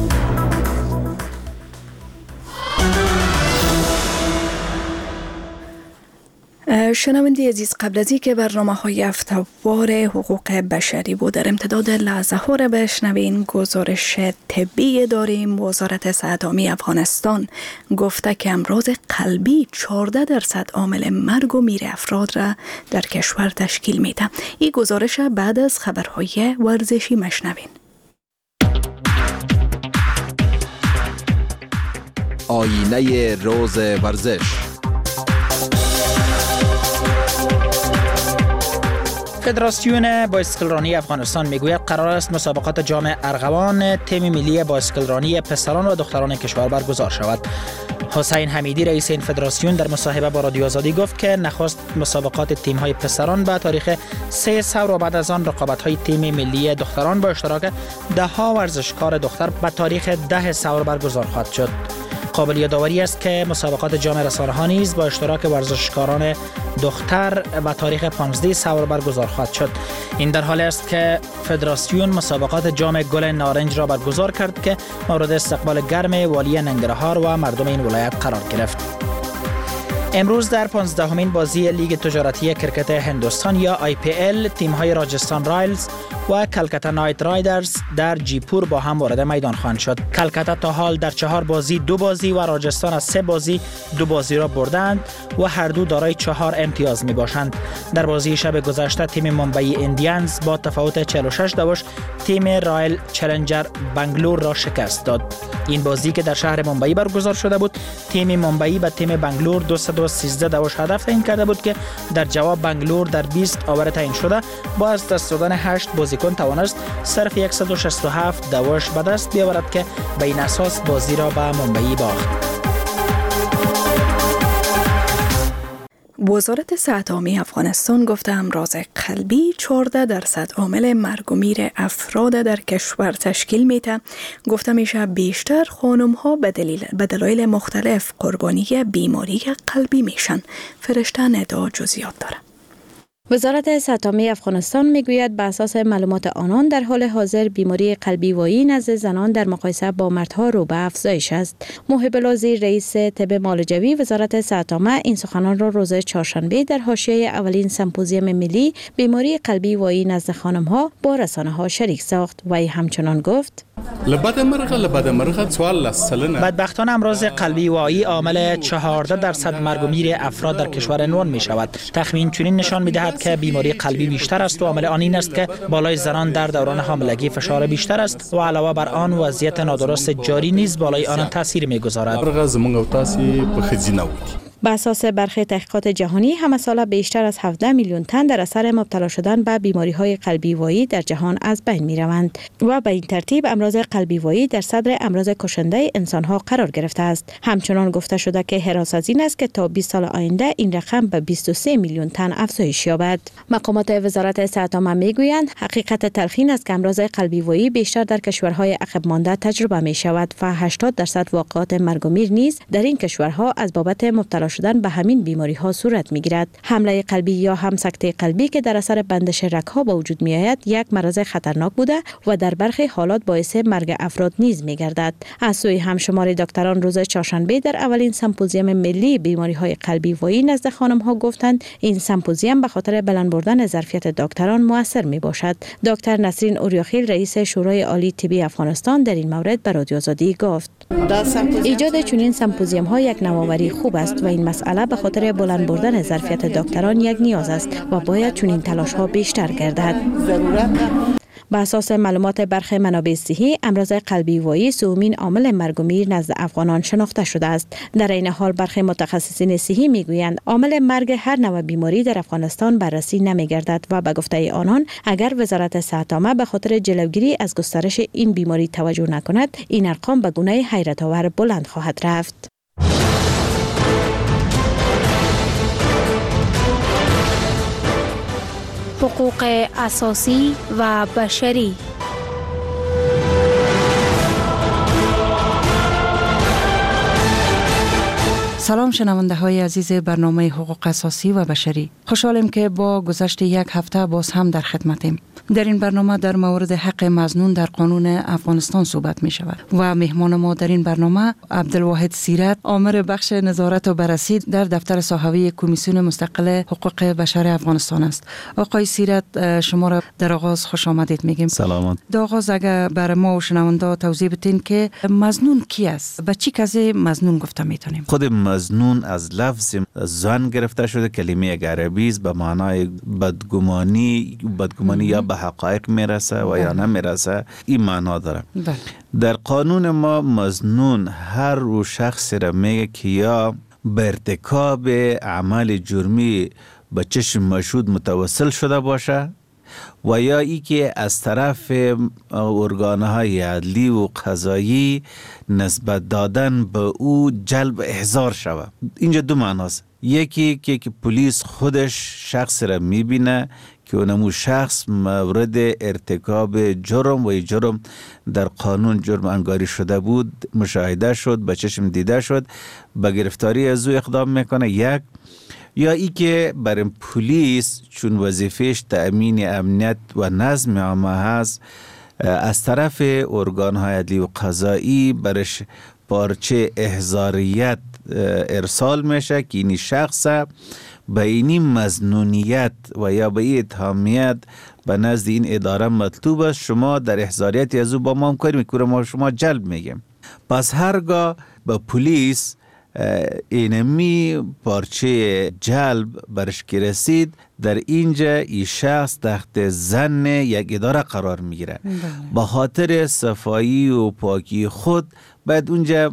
شنونده عزیز، قبل از اینکه برنامه‌های هفته‌وار حقوق بشری بود در امتداد لحظه ها را بشنوین، گزارش طبی داریم. وزارت صحت عامه افغانستان گفته که امراض قلبی 14% عامل مرگ و میر افراد را در کشور تشکیل میده. این گزارش بعد از خبرهای ورزشی مشنوین. آینه روز ورزش. فدراسیون بایسکلرانی افغانستان میگوید قرار است مسابقات جام ارغوان تیم ملی بایسکلرانی پسران و دختران کشور برگزار شود. حسین حمیدی رئیس این فدراسیون در مصاحبه با رادیو آزادی گفت که نخست مسابقات تیم‌های پسران به تاریخ 3 ثور و بعد از آن رقابت‌های تیم ملی دختران با اشتراک 10 ورزشکار دختر به تاریخ 10 ثور برگزار خواهد شد. قابل یادآوری است که مسابقات جام رسانه‌ها نیز با اشتراک ورزشکاران دختر و تاریخ 15 ثور برگزار خواهد شد. این در حالی است که فدراسیون مسابقات جام گل نارنج را برگزار کرد که مورد استقبال گرم والی ننگرهار و مردم این ولایت قرار گرفت. امروز در 15مین بازی لیگ تجارتی کرکت هندوستان یا IPL تیم‌های راجستان رایلز و کلکتا نایت رایدرز در جیپور با هم وارد میدان خواهند شد. کلکتا تا حال در 4 بازی 2 بازی و راجستان از 3 بازی 2 بازی را بردند و هر دو دارای 4 امتیاز می باشند. در بازی شب گذشته تیم ممبئی ایندیانز با تفاوت 46 داشت تیم رایل چالنجر بنگلور را شکست داد. این بازی که در شهر ممبئی برگزار شده بود، تیم ممبئی به تیم بنگلور 213 داشت هدف تعیین کرده بود که در جواب بنگلور در 20 آور تعیین شده با از دست دادن 8 بازیکن اتلتیکو توانست صرف 167 دوش به دست بیاورد که به این اساس بازی را به مومبئی باخت. وزارت صحت عامه افغانستان گفته امراض قلبی 14% عامل مرگ و میر افراد در کشور تشکیل میده. گفته میشه بیشتر خانم ها به دلایل مختلف قربانی بیماری قلبی میشن. فرشته ندا جزئیات داره. وزارت صحت عامه افغانستان میگوید به اساس معلومات آنان در حال حاضر بیماری قلبی وایی نزد زنان در مقایسه با مردها رو به افزایش است. محب لازی رئیس طب معالجوی وزارت صحت عامه این سخنان را روز چهارشنبه در حاشیه اولین سمپوزیوم ملی بیماری قلبی وایی نزد خانم ها با رسانه ها شریک ساخت. وی همچنان گفت: بدبختانه امراض قلبی وایی عامل 14% مرگ و میر افراد در کشور عنوان می شود. تخمین چنین نشان می دهد که بیماری قلبی بیشتر است و عامل آن این است که بالای زنان در دوران حاملگی فشار بیشتر است و علاوه بر آن وضعیت نادرست جاری نیز بالای آن تاثیر می گذارد. به اساس برخی تحقیقات جهانی همه ساله بیشتر از 17 میلیون تن در اثر مبتلا شدن به بیماری‌های قلبی وایی در جهان از بین می‌روند و به این ترتیب امراض قلبی وایی در صدر امراض کشنده انسان‌ها قرار گرفته است. همچنان گفته شده که حراس از این است که تا 20 سال آینده این رقم به 23 میلیون تن افزایش یابد. مقامات وزارت صحت عامه می‌گویند حقیقت تلخین است که امراض قلبی وایی بیشتر در کشورهای عقب مانده تجربه می‌شود و 80% واقعات مرگ و میر نیز در این کشورها از بابت مبتلا شدن به همین بیماری ها صورت می گیرد. حمله قلبی یا هم سکته قلبی که در اثر بندش رگ ها به وجود می آید یک مرض خطرناک بوده و در برخی حالات باعث مرگ افراد نیز می گردد. از سوی همشمار دکتران روز چهارشنبه در اولین سمپوزیوم ملی بیماری های قلبی وایی نزد خانم ها گفتند این سمپوزیوم به خاطر بلند بردن ظرفیت دکتران موثر می باشد. دکتر نسرین اوریاخیل رئیس شورای عالی طبی افغانستان در این مورد به رادیو آزادی گفت: ایجاد چنین سمپوزیوم ها یک نوآوری خوب است و این مسئله به خاطر بلند بردن ظرفیت دکتران یک نیاز است و باید چنین تلاش ها بیشتر گردد. به اساس معلومات برخی منابع صحی امراض قلبی وایی سومین عامل مرگ و میر نزد افغانان شناخته شده است. در این حال برخی متخصصین صحی میگویند عامل مرگ هر نوع بیماری در افغانستان بررسی نمیگردد و به گفته آنان اگر وزارت صحت عامه به خاطر جلوگیری از گسترش این بیماری توجه نکند این ارقام به گونه حیرت آور بلند خواهد رفت. حقوق اساسی و بشری. سلام شنونده های عزیز برنامه حقوق اساسی و بشری. خوشحالیم که با گذشت یک هفته باز هم در خدمتیم. در این برنامه در مورد حق مظنون در قانون افغانستان صحبت می شود و مهمان ما در این برنامه عبدالواحد سیرت، آمر بخش نظارت و بررسی در دفتر صحوی کمیسیون مستقل حقوق بشر افغانستان است. آقای سیرت، شما را در آغاز خوش آمدید میگیم. سلامت. در آغاز اگر برای ما و شنونده توضیح بدین که مظنون کی است؟ به چی کسی مظنون گفته میتونیم؟ خود مظنون از لفظ ظن گرفته شده، کلمه عربی است، به معنای بدگمانی یا به حقایق میرسه و یا نمیرسه، این معنا داره. در قانون ما مظنون هر او شخص را میگه که یا به ارتکاب عمل جرمی به چشم مشهود متوسل شده باشه و یا ای که از طرف ارگانهای عدلی و قضایی نسبت دادن به او جلب احضار شود. اینجا دو معناست. یکی که پلیس خودش شخص را میبینه که اونمو شخص مورد ارتکاب جرم و جرم در قانون جرم انگاری شده بود، مشاهده شد، به چشم دیده شد، به گرفتاری از او اقدام میکنه. یک یا ای که برای پلیس چون وظیفهش تأمین امنیت و نظم عامه هست از طرف ارگان‌های عدلی و قضایی برش پارچه احضاریت ارسال میشه که این شخص به این مظنونیت و یا به این اتهامیت به نزد این اداره مطلوب است شما در احضاریت از او با ما همکاری میکنه، ما شما جلب میگیم. پس هرگاه به پلیس اینمی پارچه جلب برش که رسید، در اینجا این شخص تحت ظن یک اداره قرار میگیره. با خاطر صفایی و پاکی خود باید اونجا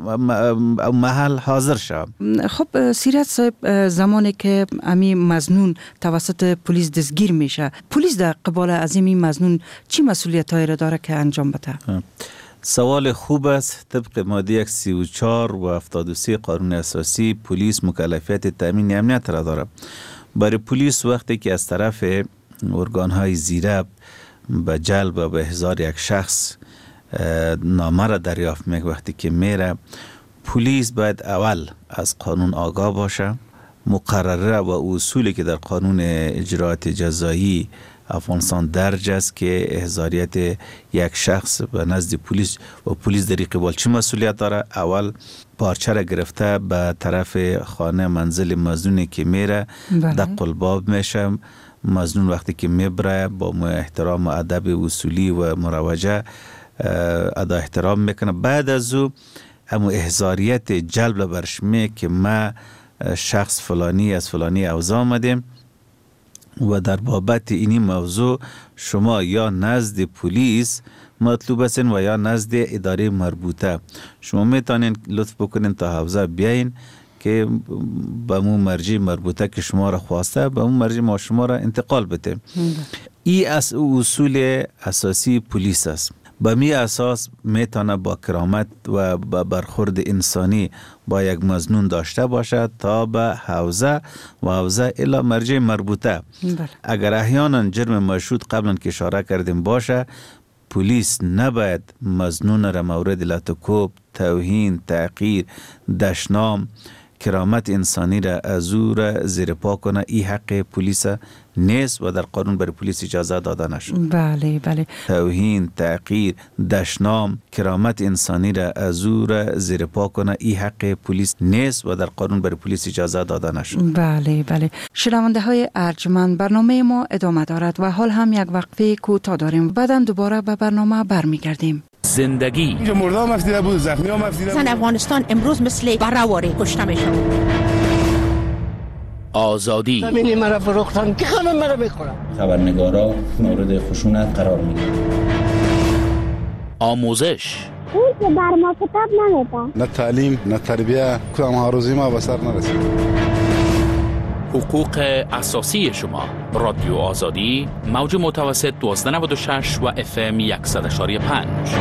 محل حاضر شد. خب سیرت صاحب، زمانی که امی مظنون توسط پلیس دستگیر میشه، پلیس در قبال از این مظنون چی مسئولیتایی را داره که انجام بده؟ سوال خوب است. طبق ماده 134 و 73 قانون اساسی پلیس مکلفیت تامین امنیت را داره. برای پلیس وقتی که از طرف ارگان‌های زیره به جلب و به احضار یک شخص نامه را دریافت میکنه، وقتی که میره پلیس باید اول از قانون آگاه باشه، مقرره و اصولی که در قانون اجراءات جزایی افغانستان درج است که احضاریت یک شخص به نزد پلیس و پلیس در قبال چه مسئولیت داره. اول پارچه را گرفته به طرف خانه منزل مظنونی که میره دق الباب میشه. مظنون وقتی که میبره با احترام و ادب اصولی و مروجه ادا احترام میکنه. بعد از او همون احضاریت جلب برش که ما شخص فلانی از فلانی اوضاع آمدیم و در بابت اینی موضوع شما یا نزد پلیس مطلوب هستین و یا نزد اداره مربوطه. شما میتونین لطف بکنین تا حوزه بیاین که به مو مرجع مربوطه که شما را خواسته به مو مرجع ما شما را انتقال بده. این از اصول اساسی پلیس است. به می اساس میتونه با کرامت و با برخورد انسانی با یک مظنون داشته باشد تا به حوزه و حوزه الی مرجع مربوطه. اگر احیانا جرم مشهود قبلا که اشاره کردیم باشه، پلیس نباید مظنون را مورد لطکوب، توهین، تحقیر، دشنام، کرامت انسانی را از او را زیر پا کنه. این حق پلیس نیست و در قانون برای پلیس اجازه داده نشد. بله بله. توهین، تحقیر، دشنام، کرامت انسانی را از او را زیر پا کنه. این حق پلیس نیست و در قانون برای پلیس اجازه داده نشد. بله بله. شنونده های ارجمند، برنامه ما ادامه دارد و حال هم یک وقفه کوتاه داریم. بعداً دوباره به برنامه برمیگردیم. زندگی مردم مفیده بود، زخمی ها مفیده بود. زن افغانستان امروز مثل برهواره کشته میشن. آزادی زمینی مرا فروختن که همه مرا میخورن. خبرنگارا مورد خشونت قرار میگیرن. آموزش اون که بر ما کتاب نمیده. نه تعلیم نه تربیه، کدام هاروزی ما به سر نرسید. حقوق اساسی شما. رادیو آزادی، موج متوسط 1296 و FM 100.5.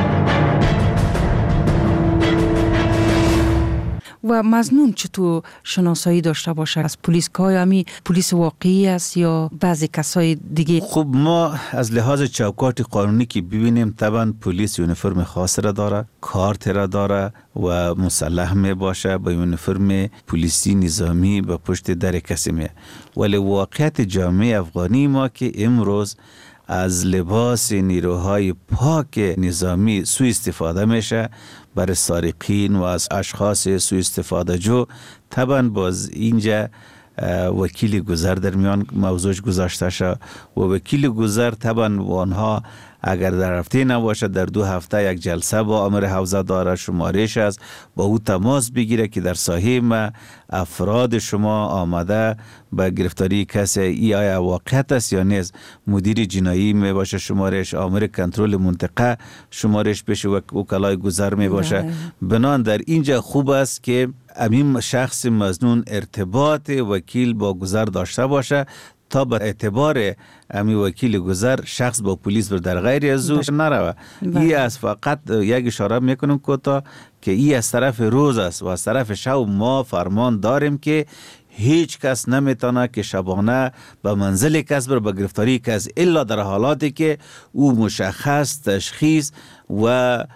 و مظنون چطور شناسایی داشته باشه از پلیس؟ که همی پلیس واقعی است یا بعضی کسای دیگه؟ خب ما از لحاظ چوکات قانونی که ببینیم طبعا پلیس یونیفرم خاص را داره، کارت را داره و مسلح می باشه با یونیفرم پلیسی نظامی به پشت در کسی می. ولی واقعیت جامعه افغانی ما که امروز از لباس نیروهای پاک نظامی سوء استفاده میشه برای سارقین و از اشخاص سوء استفاده جو. طبعا باز اینجا وکیل گذر در میان موضوعش گذاشته شد و وکیل گذر طبعا وانها اگر در هفته نباشه در 2 هفته یک جلسه با امر حوزه داره، شمارش است با او تماس بگیره که در ساحه ما افراد شما آمده به گرفتاری کسی ای آیا واقعیت است یا نیست. مدیر جنایی می باشه شمارش، آمر کنترل منطقه شمارش بشه و وکلای گذر می باشه. بنان در اینجا خوب است که امین شخص مظنون ارتباط وکیل با گذر داشته باشه تا به اعتبار امی وکیل گذر شخص با پلیس بر در غیر از او نروه. ای از فقط یک اشاره میکنم که ای از طرف روز است و از طرف شب ما فرمان داریم که هیچ کس نمیتونه که شبانه به منزل کس بر به گرفتاری کس الا در حالاتی که او مشخص تشخیص و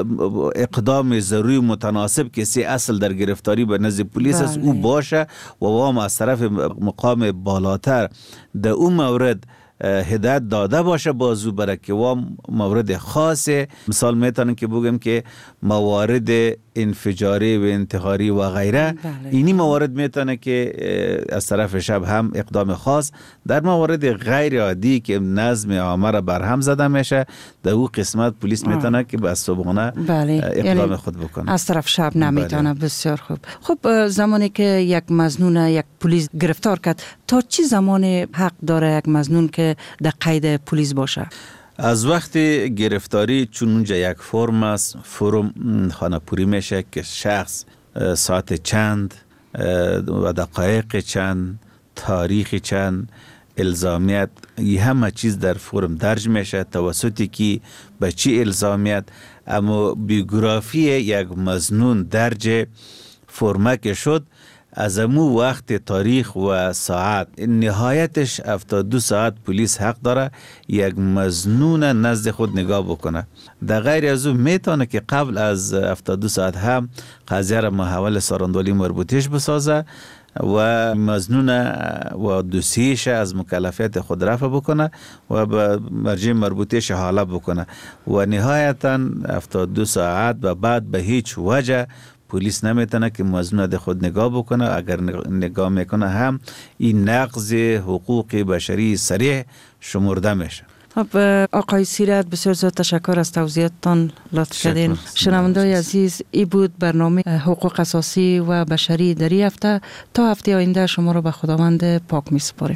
اقدام ضروری متناسب که سی اصل در گرفتاری به نزد پلیس است او باشه و وام از طرف مقام بالاتر در اون مورد هدایت داده باشه بازو برای که وام مورد خاصه. مثال میتونم که بگم که موارد انفجاری و انتحاری و غیره اینی موارد میتونه که از طرف شب هم اقدام خاص. در موارد غیر عادی که نظم عامه را برهم زده میشه در او قسمت پلیس میتونه که به صبحانه اقدام خود بکنه، از طرف شب نمیتونه. بسیار خوب. خب زمانی که یک مظنون یک پلیس گرفتار کرد، تا چی زمان حق داره یک مظنون که در قید پلیس باشه؟ از وقت گرفتاری چون اونجا یک فرم است، فرم خانه‌پوری میشه که شخص ساعت چند و دقایق چند، تاریخ چند، الزامیت، یه همه چیز در فرم درج میشه توسطی که به چی الزامیت. اما بیوگرافی یک مظنون درج فرمک شد، از امو وقت، تاریخ و ساعت، نهایتش 72 ساعت پلیس حق داره یک مظنون نزد خود نگاه بکنه. در غیر از او میتونه که قبل از 72 ساعت هم قضیه را محول سراندولی مربوطیش بسازه و مظنون و دوسیش از مکلفیت خود رفع بکنه و به مرجع مربوطیش حاله بکنه و نهایتا 72 ساعت و بعد به هیچ وجه پلیس نمیتونه که مظنون ده خود نگاه بکنه. اگر نگاه میکنه هم این نقض حقوق بشری صریح شمرده میشه. آقای سیرت، بسیار زیاد تشکر از توضیحاتتان لطف کردین. شنونده‌های عزیز، این بود برنامه حقوق اساسی و بشری در این هفته. تا هفته آینده شما رو به خداوند پاک میسپاریم.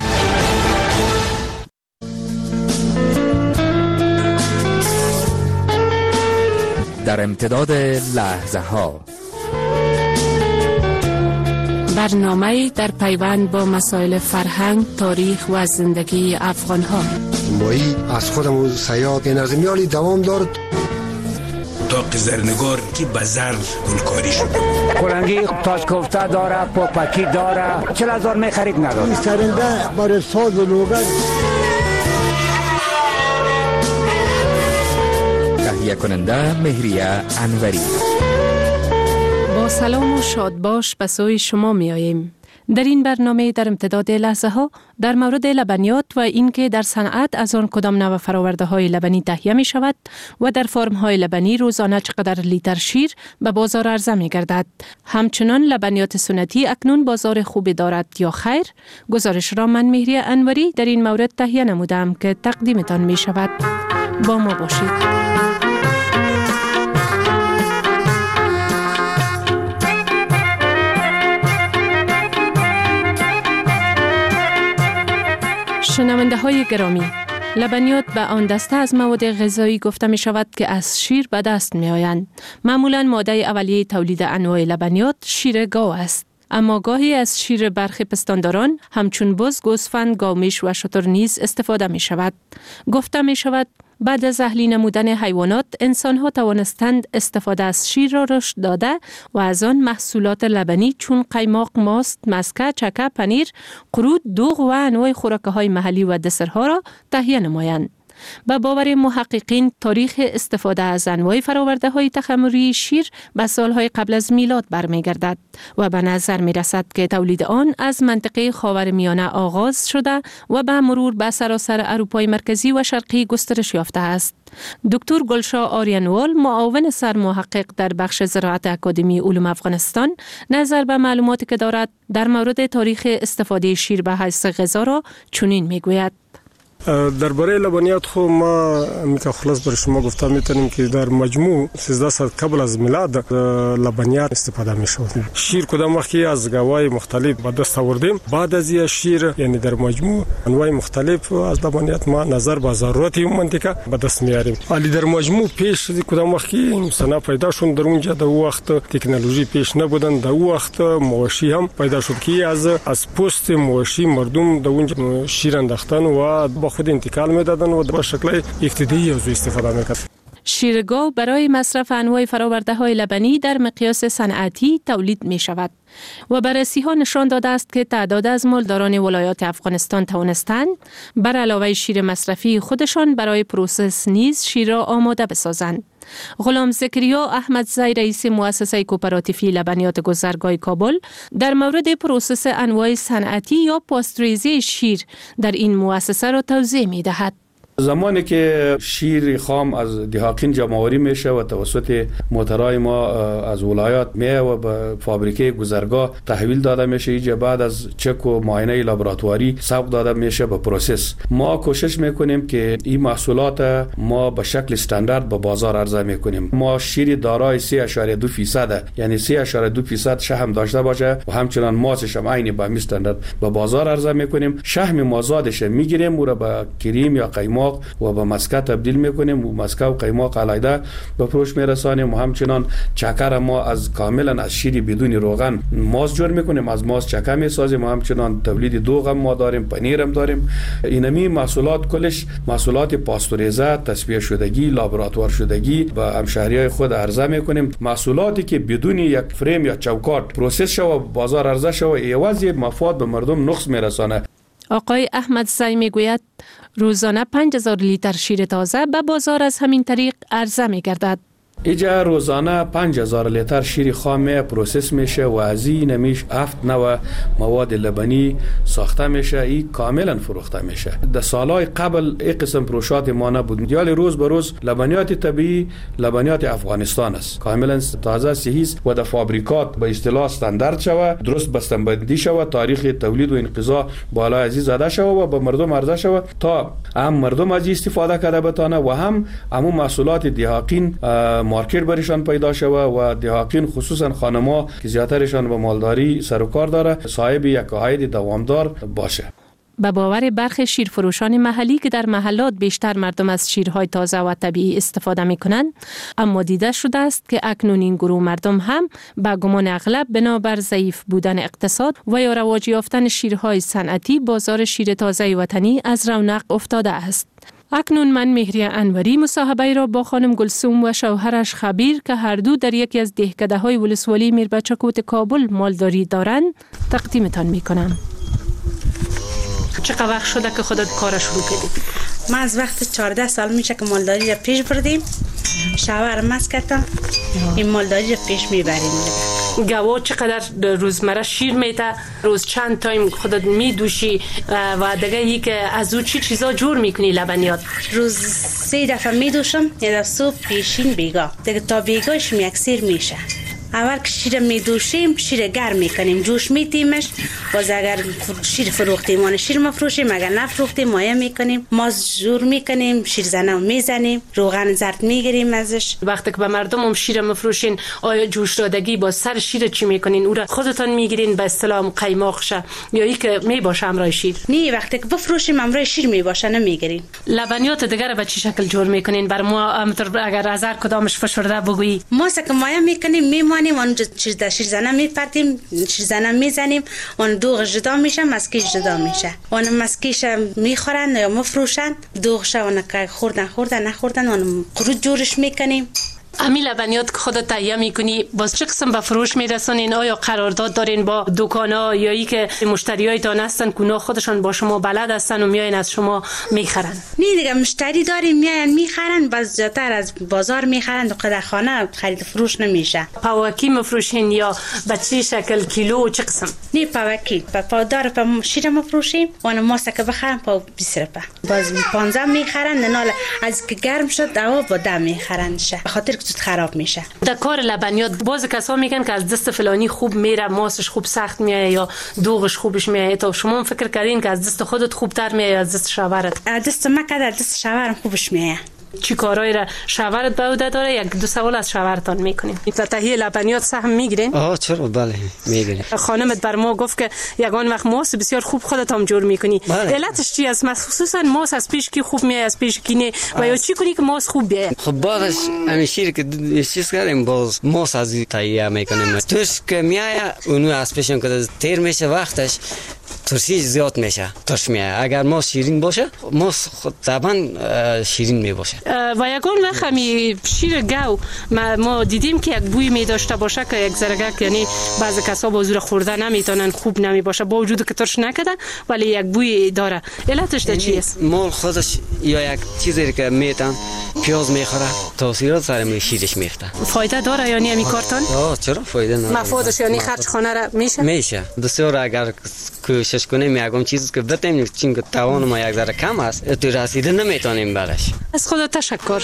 در امتداد لحظه ها، برنامه در پیوند با مسائل فرهنگ، تاریخ و زندگی افغان ها. مایی از خودمون سیاد نظمیالی دوام دارد. اتاق زرنگار که به زر گلکاری شد. کلنگی تاج کوفته داره، پاپکی داره، 40,000 می خرید نداره. سرنده برای ساز و لوگن. تهیه کننده مهریه انوری. با سلام و شادباش به سوی شما می آییم. در این برنامه در امتداد لحظه ها در مورد لبنیات و اینکه در صنعت از آن کدام نوع فراورده های لبنی تهیه می شود و در فرم های لبنی روزانه چقدر لیتر شیر به بازار عرضه می گردد. همچنان لبنیات سنتی اکنون بازار خوبی دارد یا خیر؟ گزارش را من مهریه انوری در این مورد تهیه نمودم که تقدیمتان می شود. با ما باشید. شنونده های گرامی، لبنیات به آن دسته از مواد غذایی گفته می شود که از شیر به دست می آیند. معمولاً ماده اولیه تولید انواع لبنیات شیر گاو است. اما گاهی از شیر برخی پستانداران همچون بز، گوسفند، گاومیش و شتر نیز استفاده می شود. گفته می شود بعد از اهلی نمودن حیوانات، انسان‌ها توانستند استفاده از شیر را رشد داده و از آن محصولات لبنی چون قیماق، ماست، مسکه، چکه، پنیر، قرود، دوغ و انواع خوراک‌های محلی و دسرها را تهیه نمایند. به باور محققین، تاریخ استفاده از انواع فرآورده‌های تخمری شیر به سالهای قبل از میلاد برمیگردد و به نظر می رسد که تولید آن از منطقه خاورمیانه آغاز شده و به مرور به سراسر اروپای مرکزی و شرقی گسترش یافته است. دکتر گلشاه آریانوال، معاون سرمحقق در بخش زراعت اکادمی علوم افغانستان، نظر به معلوماتی که دارد در مورد تاریخ استفاده شیر به حیث غذا را چنین می گوید: درباره لبنیات خو ما میگه خلاص بر شما گفتم میتونیم که در مجموع 13 سال قبل از میلاد لبنیات استفاده میشود. شیر کدام وقتی از گاوای مختلف به دست آوردیم، بعد از این شیر یعنی در مجموع انواع مختلف از لبنیات ما نظر به ضرورت این منطقه به دست میاریم. ولی در مجموع پیش کدام وقتی صنعت پیدا شون، در اونجا در وقت تکنولوژی پیش نبودن، در وقت مواشی هم پیدا شد که از پوست مواشی مردم در اونجا شیر انداختن و خود انتقال میدادن و به شکل اقتدایی از استفاده میکرد. شیر گاو برای مصرف انواع فرآورده‌های لبنی در مقیاس صنعتی تولید می شود و بررسی‌ها نشان داده است که تعداد از مالداران ولایات افغانستان توانستند بر علاوه شیر مصرفی خودشان برای پروسس نیز شیر را آماده بسازند. غلام زکریا احمدزی، رئیس مؤسسه کوپراتیفی لبنیات گذرگاه کابل، در مورد پروسس انواع صنعتی یا پاستوریزی شیر در این مؤسسه را توضیح می دهد. زمانی که شیر خام از دهاقین جمع‌آوری میشه و توسط موترهای ما از ولایات میه و به فابریکه گذرگاه تحویل داده میشه، اینجا بعد از چک و معاینه لابراتواری سوق داده میشه به پروسس. ما کوشش میکنیم که این محصولات ما به شکل استاندارد به بازار عرضه میکنیم. ما شیر دارای 3.2% یعنی 3.2% شحم داشته باشه و همچنان ماسش هم عین به استاندارد به بازار عرضه میکنیم. شحم مازادش میگیریم و را به کریم یا قیماق قیماق و به مسکه تبدیل میکنیم و مسکه و قیماق علیحده به فروش میرسانیم و همچنان چکر ما از کاملا از شیر بدون روغن ماست جور میکنیم، از ماست چکه میسازیم و همچنان تولید دوغ هم ما داریم، پنیر هم داریم. اینمی محصولات کلش محصولات پاستوریزه، تصفیه شدگی، لابراتوار شدگی به همشهریای خود عرضه میکنیم. محصولاتی که بدون یک فریم یا چوکاٹ پروسس شوه بازار عرضه شوه ایوازی مفاد به مردم نقص میرسانه. آقای احمد زی میگوید روزانه 5000 لیتر شیر تازه به بازار از همین طریق عرضه میگردد. اینجا روزانه 5000 لیتر شیر خام پروسس میشه و از این میش 7-9 مواد لبنی ساخته میشه، این کاملا فروخته میشه. در سالهای قبل این قسم فروشات ما نبود، یعنی روز به روز لبنیات طبیعی، لبنیات افغانستان است، کاملا تازه صحیح است و در فابریکات به اصطلاح استاندارد شوه، درست بسته‌بندی شوه، تاریخ تولید و انقضا بالای ازی زده شوه و به مردم عرضه شوه تا هم مردم از استفاده کرده بتانه و هم همون محصولات دهاقین مارکت برشان پیدا شوه و دهاقین خصوصا خانما که زیاترشان به مالداری سر و کار داره صاحب یک عاید دوامدار باشه. به باور برخی شیرفروشان محلی که در محلات بیشتر مردم از شیرهای تازه و طبیعی استفاده می کنند، اما دیده شده است که اکنون این گروه مردم هم به گمان اغلب بنابر ضعیف بودن اقتصاد و یا رواج یافتن شیرهای صنعتی بازار شیر تازه وطنی از رونق افتاده است. اکنون من مهریه انوری مصاحبه را با خانم گلسوم و شوهرش خبیر که هر دو در یکی از دهکده‌های ولسوالی میربچکوت کابل مالداری دارند تقدیمتان میکنم. چقدر وقت شده که خودت کار شروع کردی؟ ما از وقت 14 سال میشه که مالداری را پیش بردیم. شوهرم مسکتم این مالداری را پیش میبریم. گوا چقدر روزمره شیر میته؟ روز چند تایم خودت میدوشی و دیگه ای که از او چی چیزا جور میکنی لبنیات؟ روز 3 دفعه میدوشم، یه دفعه صبح پیشین بیگا، دیگه تا بیگاش میکسیر میشه. اول که شیر میدوشیم شیر گرم میکنیم، جوش میتیمش، باز اگر شیر فروختیم اون شیر مفروشیم، اگر نفروختیم مایه میکنیم، ماست جور میکنیم، شیر زنم میزنیم، روغن زرد میگیریم ازش. وقتی که به مردم هم شیر مفروشین آیا جوش دادگی با سر شیر چی میکنین؟ او را خودتان میگیرین به اصطلاح قیماق شه یا ای که میباشه امرای شیر؟ نه، وقتی که بفروشیم امرای شیر میباشه نمیگیریم. لبنیات دیگه را به چه شکل جور میکنین؟ بر ما اگر از هر کدامش فشرده بگویی. ما که مایه میکنیم اون شیر زنه میپرتیم، شیر زنه میزنیم، اون دوغ جدا میشه، مسکیش جدا میشه، اون مسکیش میخورن یا مفروشن، دوغش اون که خوردن نخوردن اون قروت جورش میکنیم. امی لبنیات که خودت تهیه میکنی باز چه قسم به فروش میرسونین؟ آیا قرارداد دارین با دکانا یا ای که مشتریایتان هستن که خودشان با شما بلد هستن و میاین از شما میخرن؟ نه دیگه، مشتری داریم میاین میخرن، باز زیاتر از بازار میخرن، در خانه خرید فروش نمیشه. پاوکی مفروشین یا به چه شکل کیلو چه قسم؟ نه پاوکی، پاودار پا شیر مفروشیم، اون ماست که بخرن پا 20 روپه، باز 15 میخرن، نه از که گرم شد دوا با دم میخرن شه، به خاطر زود خراب میشه. در کار لبنیات باز کسا میگن که از دست فلانی خوب میره، ماسش خوب سخت میایه یا دوغش خوبش میایه. تو شما فکر کردین که از دست خودت خوبتر میایه از دست شوهرت؟ از دست من که از دست شوهرم خوبش میایه. چی کارایی را شوهرت به عهده داره؟ یک دو سوال از شوهرتان میکنیم. در تهیه لبنیات سهم میگیرین؟ چرا بله میگیریم. خانمت بر ما گفت که یگان وقت ماست بسیار خوب خودت هم جور میکنی. علتش چی است؟ خصوصا ماست از پیش کی خوب میایه از پیش کی نه و یا چی کنی که ماست خوب بیایه؟ خب بعدش همین شیر که چیز کردیم باز ماست از تهیه میکنیم، توش که میایه اونو از پیشون که تیر میشه وقتش ترشی زیاد میشه، ترش میایه. اگر ما شیرین باشه ماست خود طبعا شیرین میباشه. و یگان وقت همی شیر گاو ما دیدیم که یک بوی می داشته باشه که یک زرگک، یعنی بعضی کسا با زور خورده نمیتونن، خوب نمی باشه با وجود که ترش نکده ولی یک بوی داره. علتش ده چی است؟ مال خودش یا یک چیزی که میتن پیاز میخوره تاثیرات سر شیرش میفته. فایده داره یعنی همین کارتون؟ چرا فایده نداره. مفادش یعنی خرج خانه را میشه بسیار اگر کوشش کنیم یکم چیزی که بتیم چون که توان ما یک ذره کم است تو رسیده نمیتونیم برش. از خدا تشکر.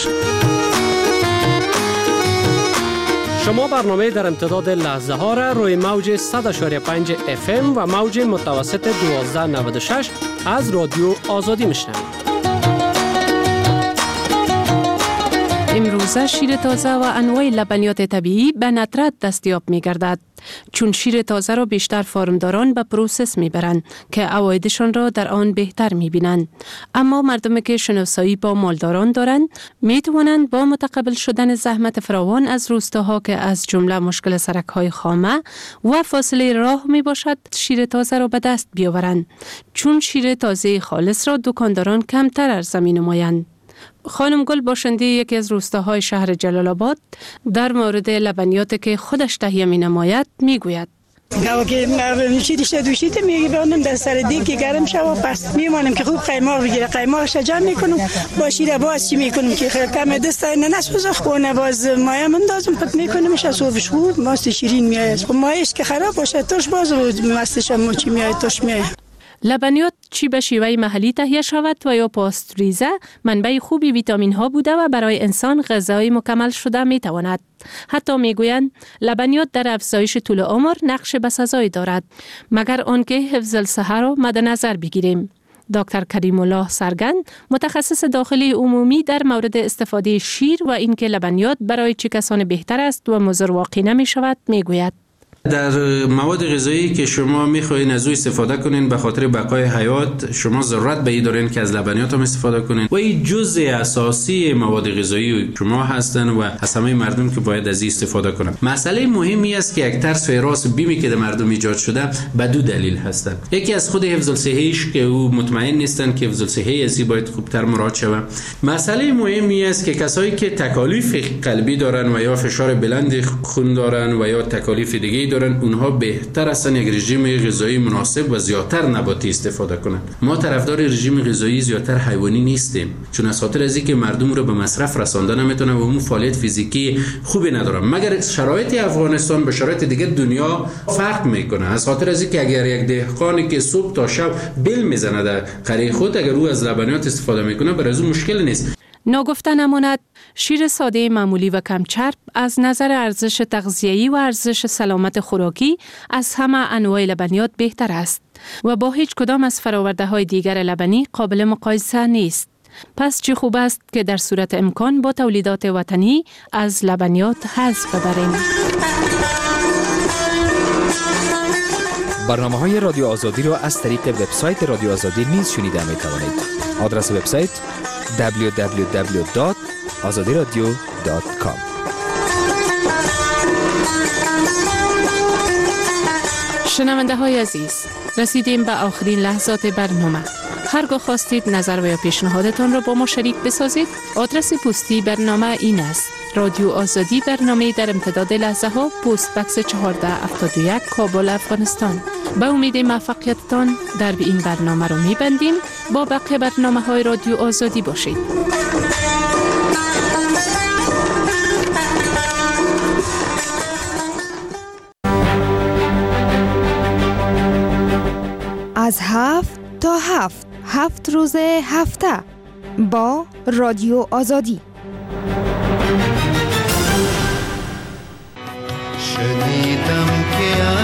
شما برنامه در امتداد لحظه ها را روی موج 100.5 FM و موج متوسط 1296 از رادیو آزادی میشنوید. امروزه شیر تازه و انواع لبنیات طبیعی به ندرت دستیاب می گردد. چون شیر تازه را بیشتر فارمداران به پروسس می برند که عوایدشان را در آن بهتر می بینند. اما مردمی که شناسایی با مالداران دارند می توانند با متقبل شدن زحمت فراوان از روستاها که از جمله مشکل سرک‌های خامه و فاصله راه می باشد شیر تازه را به دست بیاورند. چون شیر تازه خالص را دکانداران کمتر ارزانی می نمایند. خانم گل باشنده یکی از روستاهای شهر جلال آباد در مورد لبنیاتی که خودش تهیه می نماید می گوید. که شیرش دوشیده میگیرم در سر دیگ که گرم شود پس میمانم که خوب قیماق بگیره قیماقش جمع میکنم با شیر باز چی میکنم که خیلی کم دست اینا نسوزه خونه باز مایه مندازم پت میکنمش از صوفش خوب ماست شیرین میآید خب مایش که خراب باشه توش باز مستش هم چی میآید توش میآید. لبنیات چی به شیوه محلی تهیه شود و یا پاستوریزه منبع خوبی ویتامین ها بوده و برای انسان غذای مکمل شده می تواند. حتی می گویند لبنیات در افزایش طول عمر نقش بسزایی دارد مگر آنکه حفظ الصحه را مد نظر بگیریم. دکتر کریم الله سرگند متخصص داخلی عمومی در مورد استفاده شیر و اینکه لبنیات برای چه کسان بهتر است و مضر واقع نمی شود می گوید. در مواد غذایی که شما میخواین از او استفاده کنین به خاطر بقای حیات شما ضرورت به این دارین که از لبنیات هم استفاده کنین و این جزء اساسی مواد غذایی شما هستن و از همه مردم که باید از این استفاده کنن. مسئله مهمی است که یک ترس ویراس بیمی که در مردم ایجاد شده به دو دلیل هستن. یکی از خود حفظ الصحه‌اش که او مطمئن نیستن که حفظ الصحه ازی باید خوبتر مراعات شود. مسئله مهمی است که کسایی که تکالیف قلبی دارن و یا فشار بلند خون دارن و یا تکالیف دیگه دارن اونها بهتر هستن یک رژیم غذایی مناسب و زیادتر نباتی استفاده کنند. ما طرفدار رژیم غذایی زیادتر حیوانی نیستیم چون از خاطر از اینکه مردم رو به مصرف رساندن نمیتونه و اون فعالیت فیزیکی خوبی ندارن مگر شرایط افغانستان به شرایط دیگه دنیا فرق میکنه. از خاطر از اینکه اگر یک دهقانی که صبح تا شب بل میزنه در قره خود اگر او از لبنیات استفاده میکنه برای از مشکل نیست. ناگفته نماند شیر ساده معمولی و کم چرب از نظر ارزش تغذیه‌ای و ارزش سلامت خوراکی از همه انواع لبنیات بهتر است و با هیچ کدام از فرآورده‌های دیگر لبنی قابل مقایسه نیست. پس چه خوب است که در صورت امکان با تولیدات وطنی از لبنیات حظ ببریم. برنامه‌های رادیو آزادی را از طریق وبسایت رادیو آزادی نیز شنیده می‌توانید. آدرس وبسایت www.azadiradio.com. شنونده های عزیز، رسیدیم به آخرین لحظات برنامه. هرگاه خواستید نظر و یا پیشنهادتان را با ما شریک بسازید، آدرس پستی برنامه این است: رادیو آزادی، برنامه در امتداد لحظه ها، پست بکس 1471 کابل، افغانستان. به امید موفقیتتان در این برنامه رو میبندیم. با بقیه برنامه های رادیو آزادی باشید. از 7 تا 7 روز هفته با رادیو آزادی. شنیدم که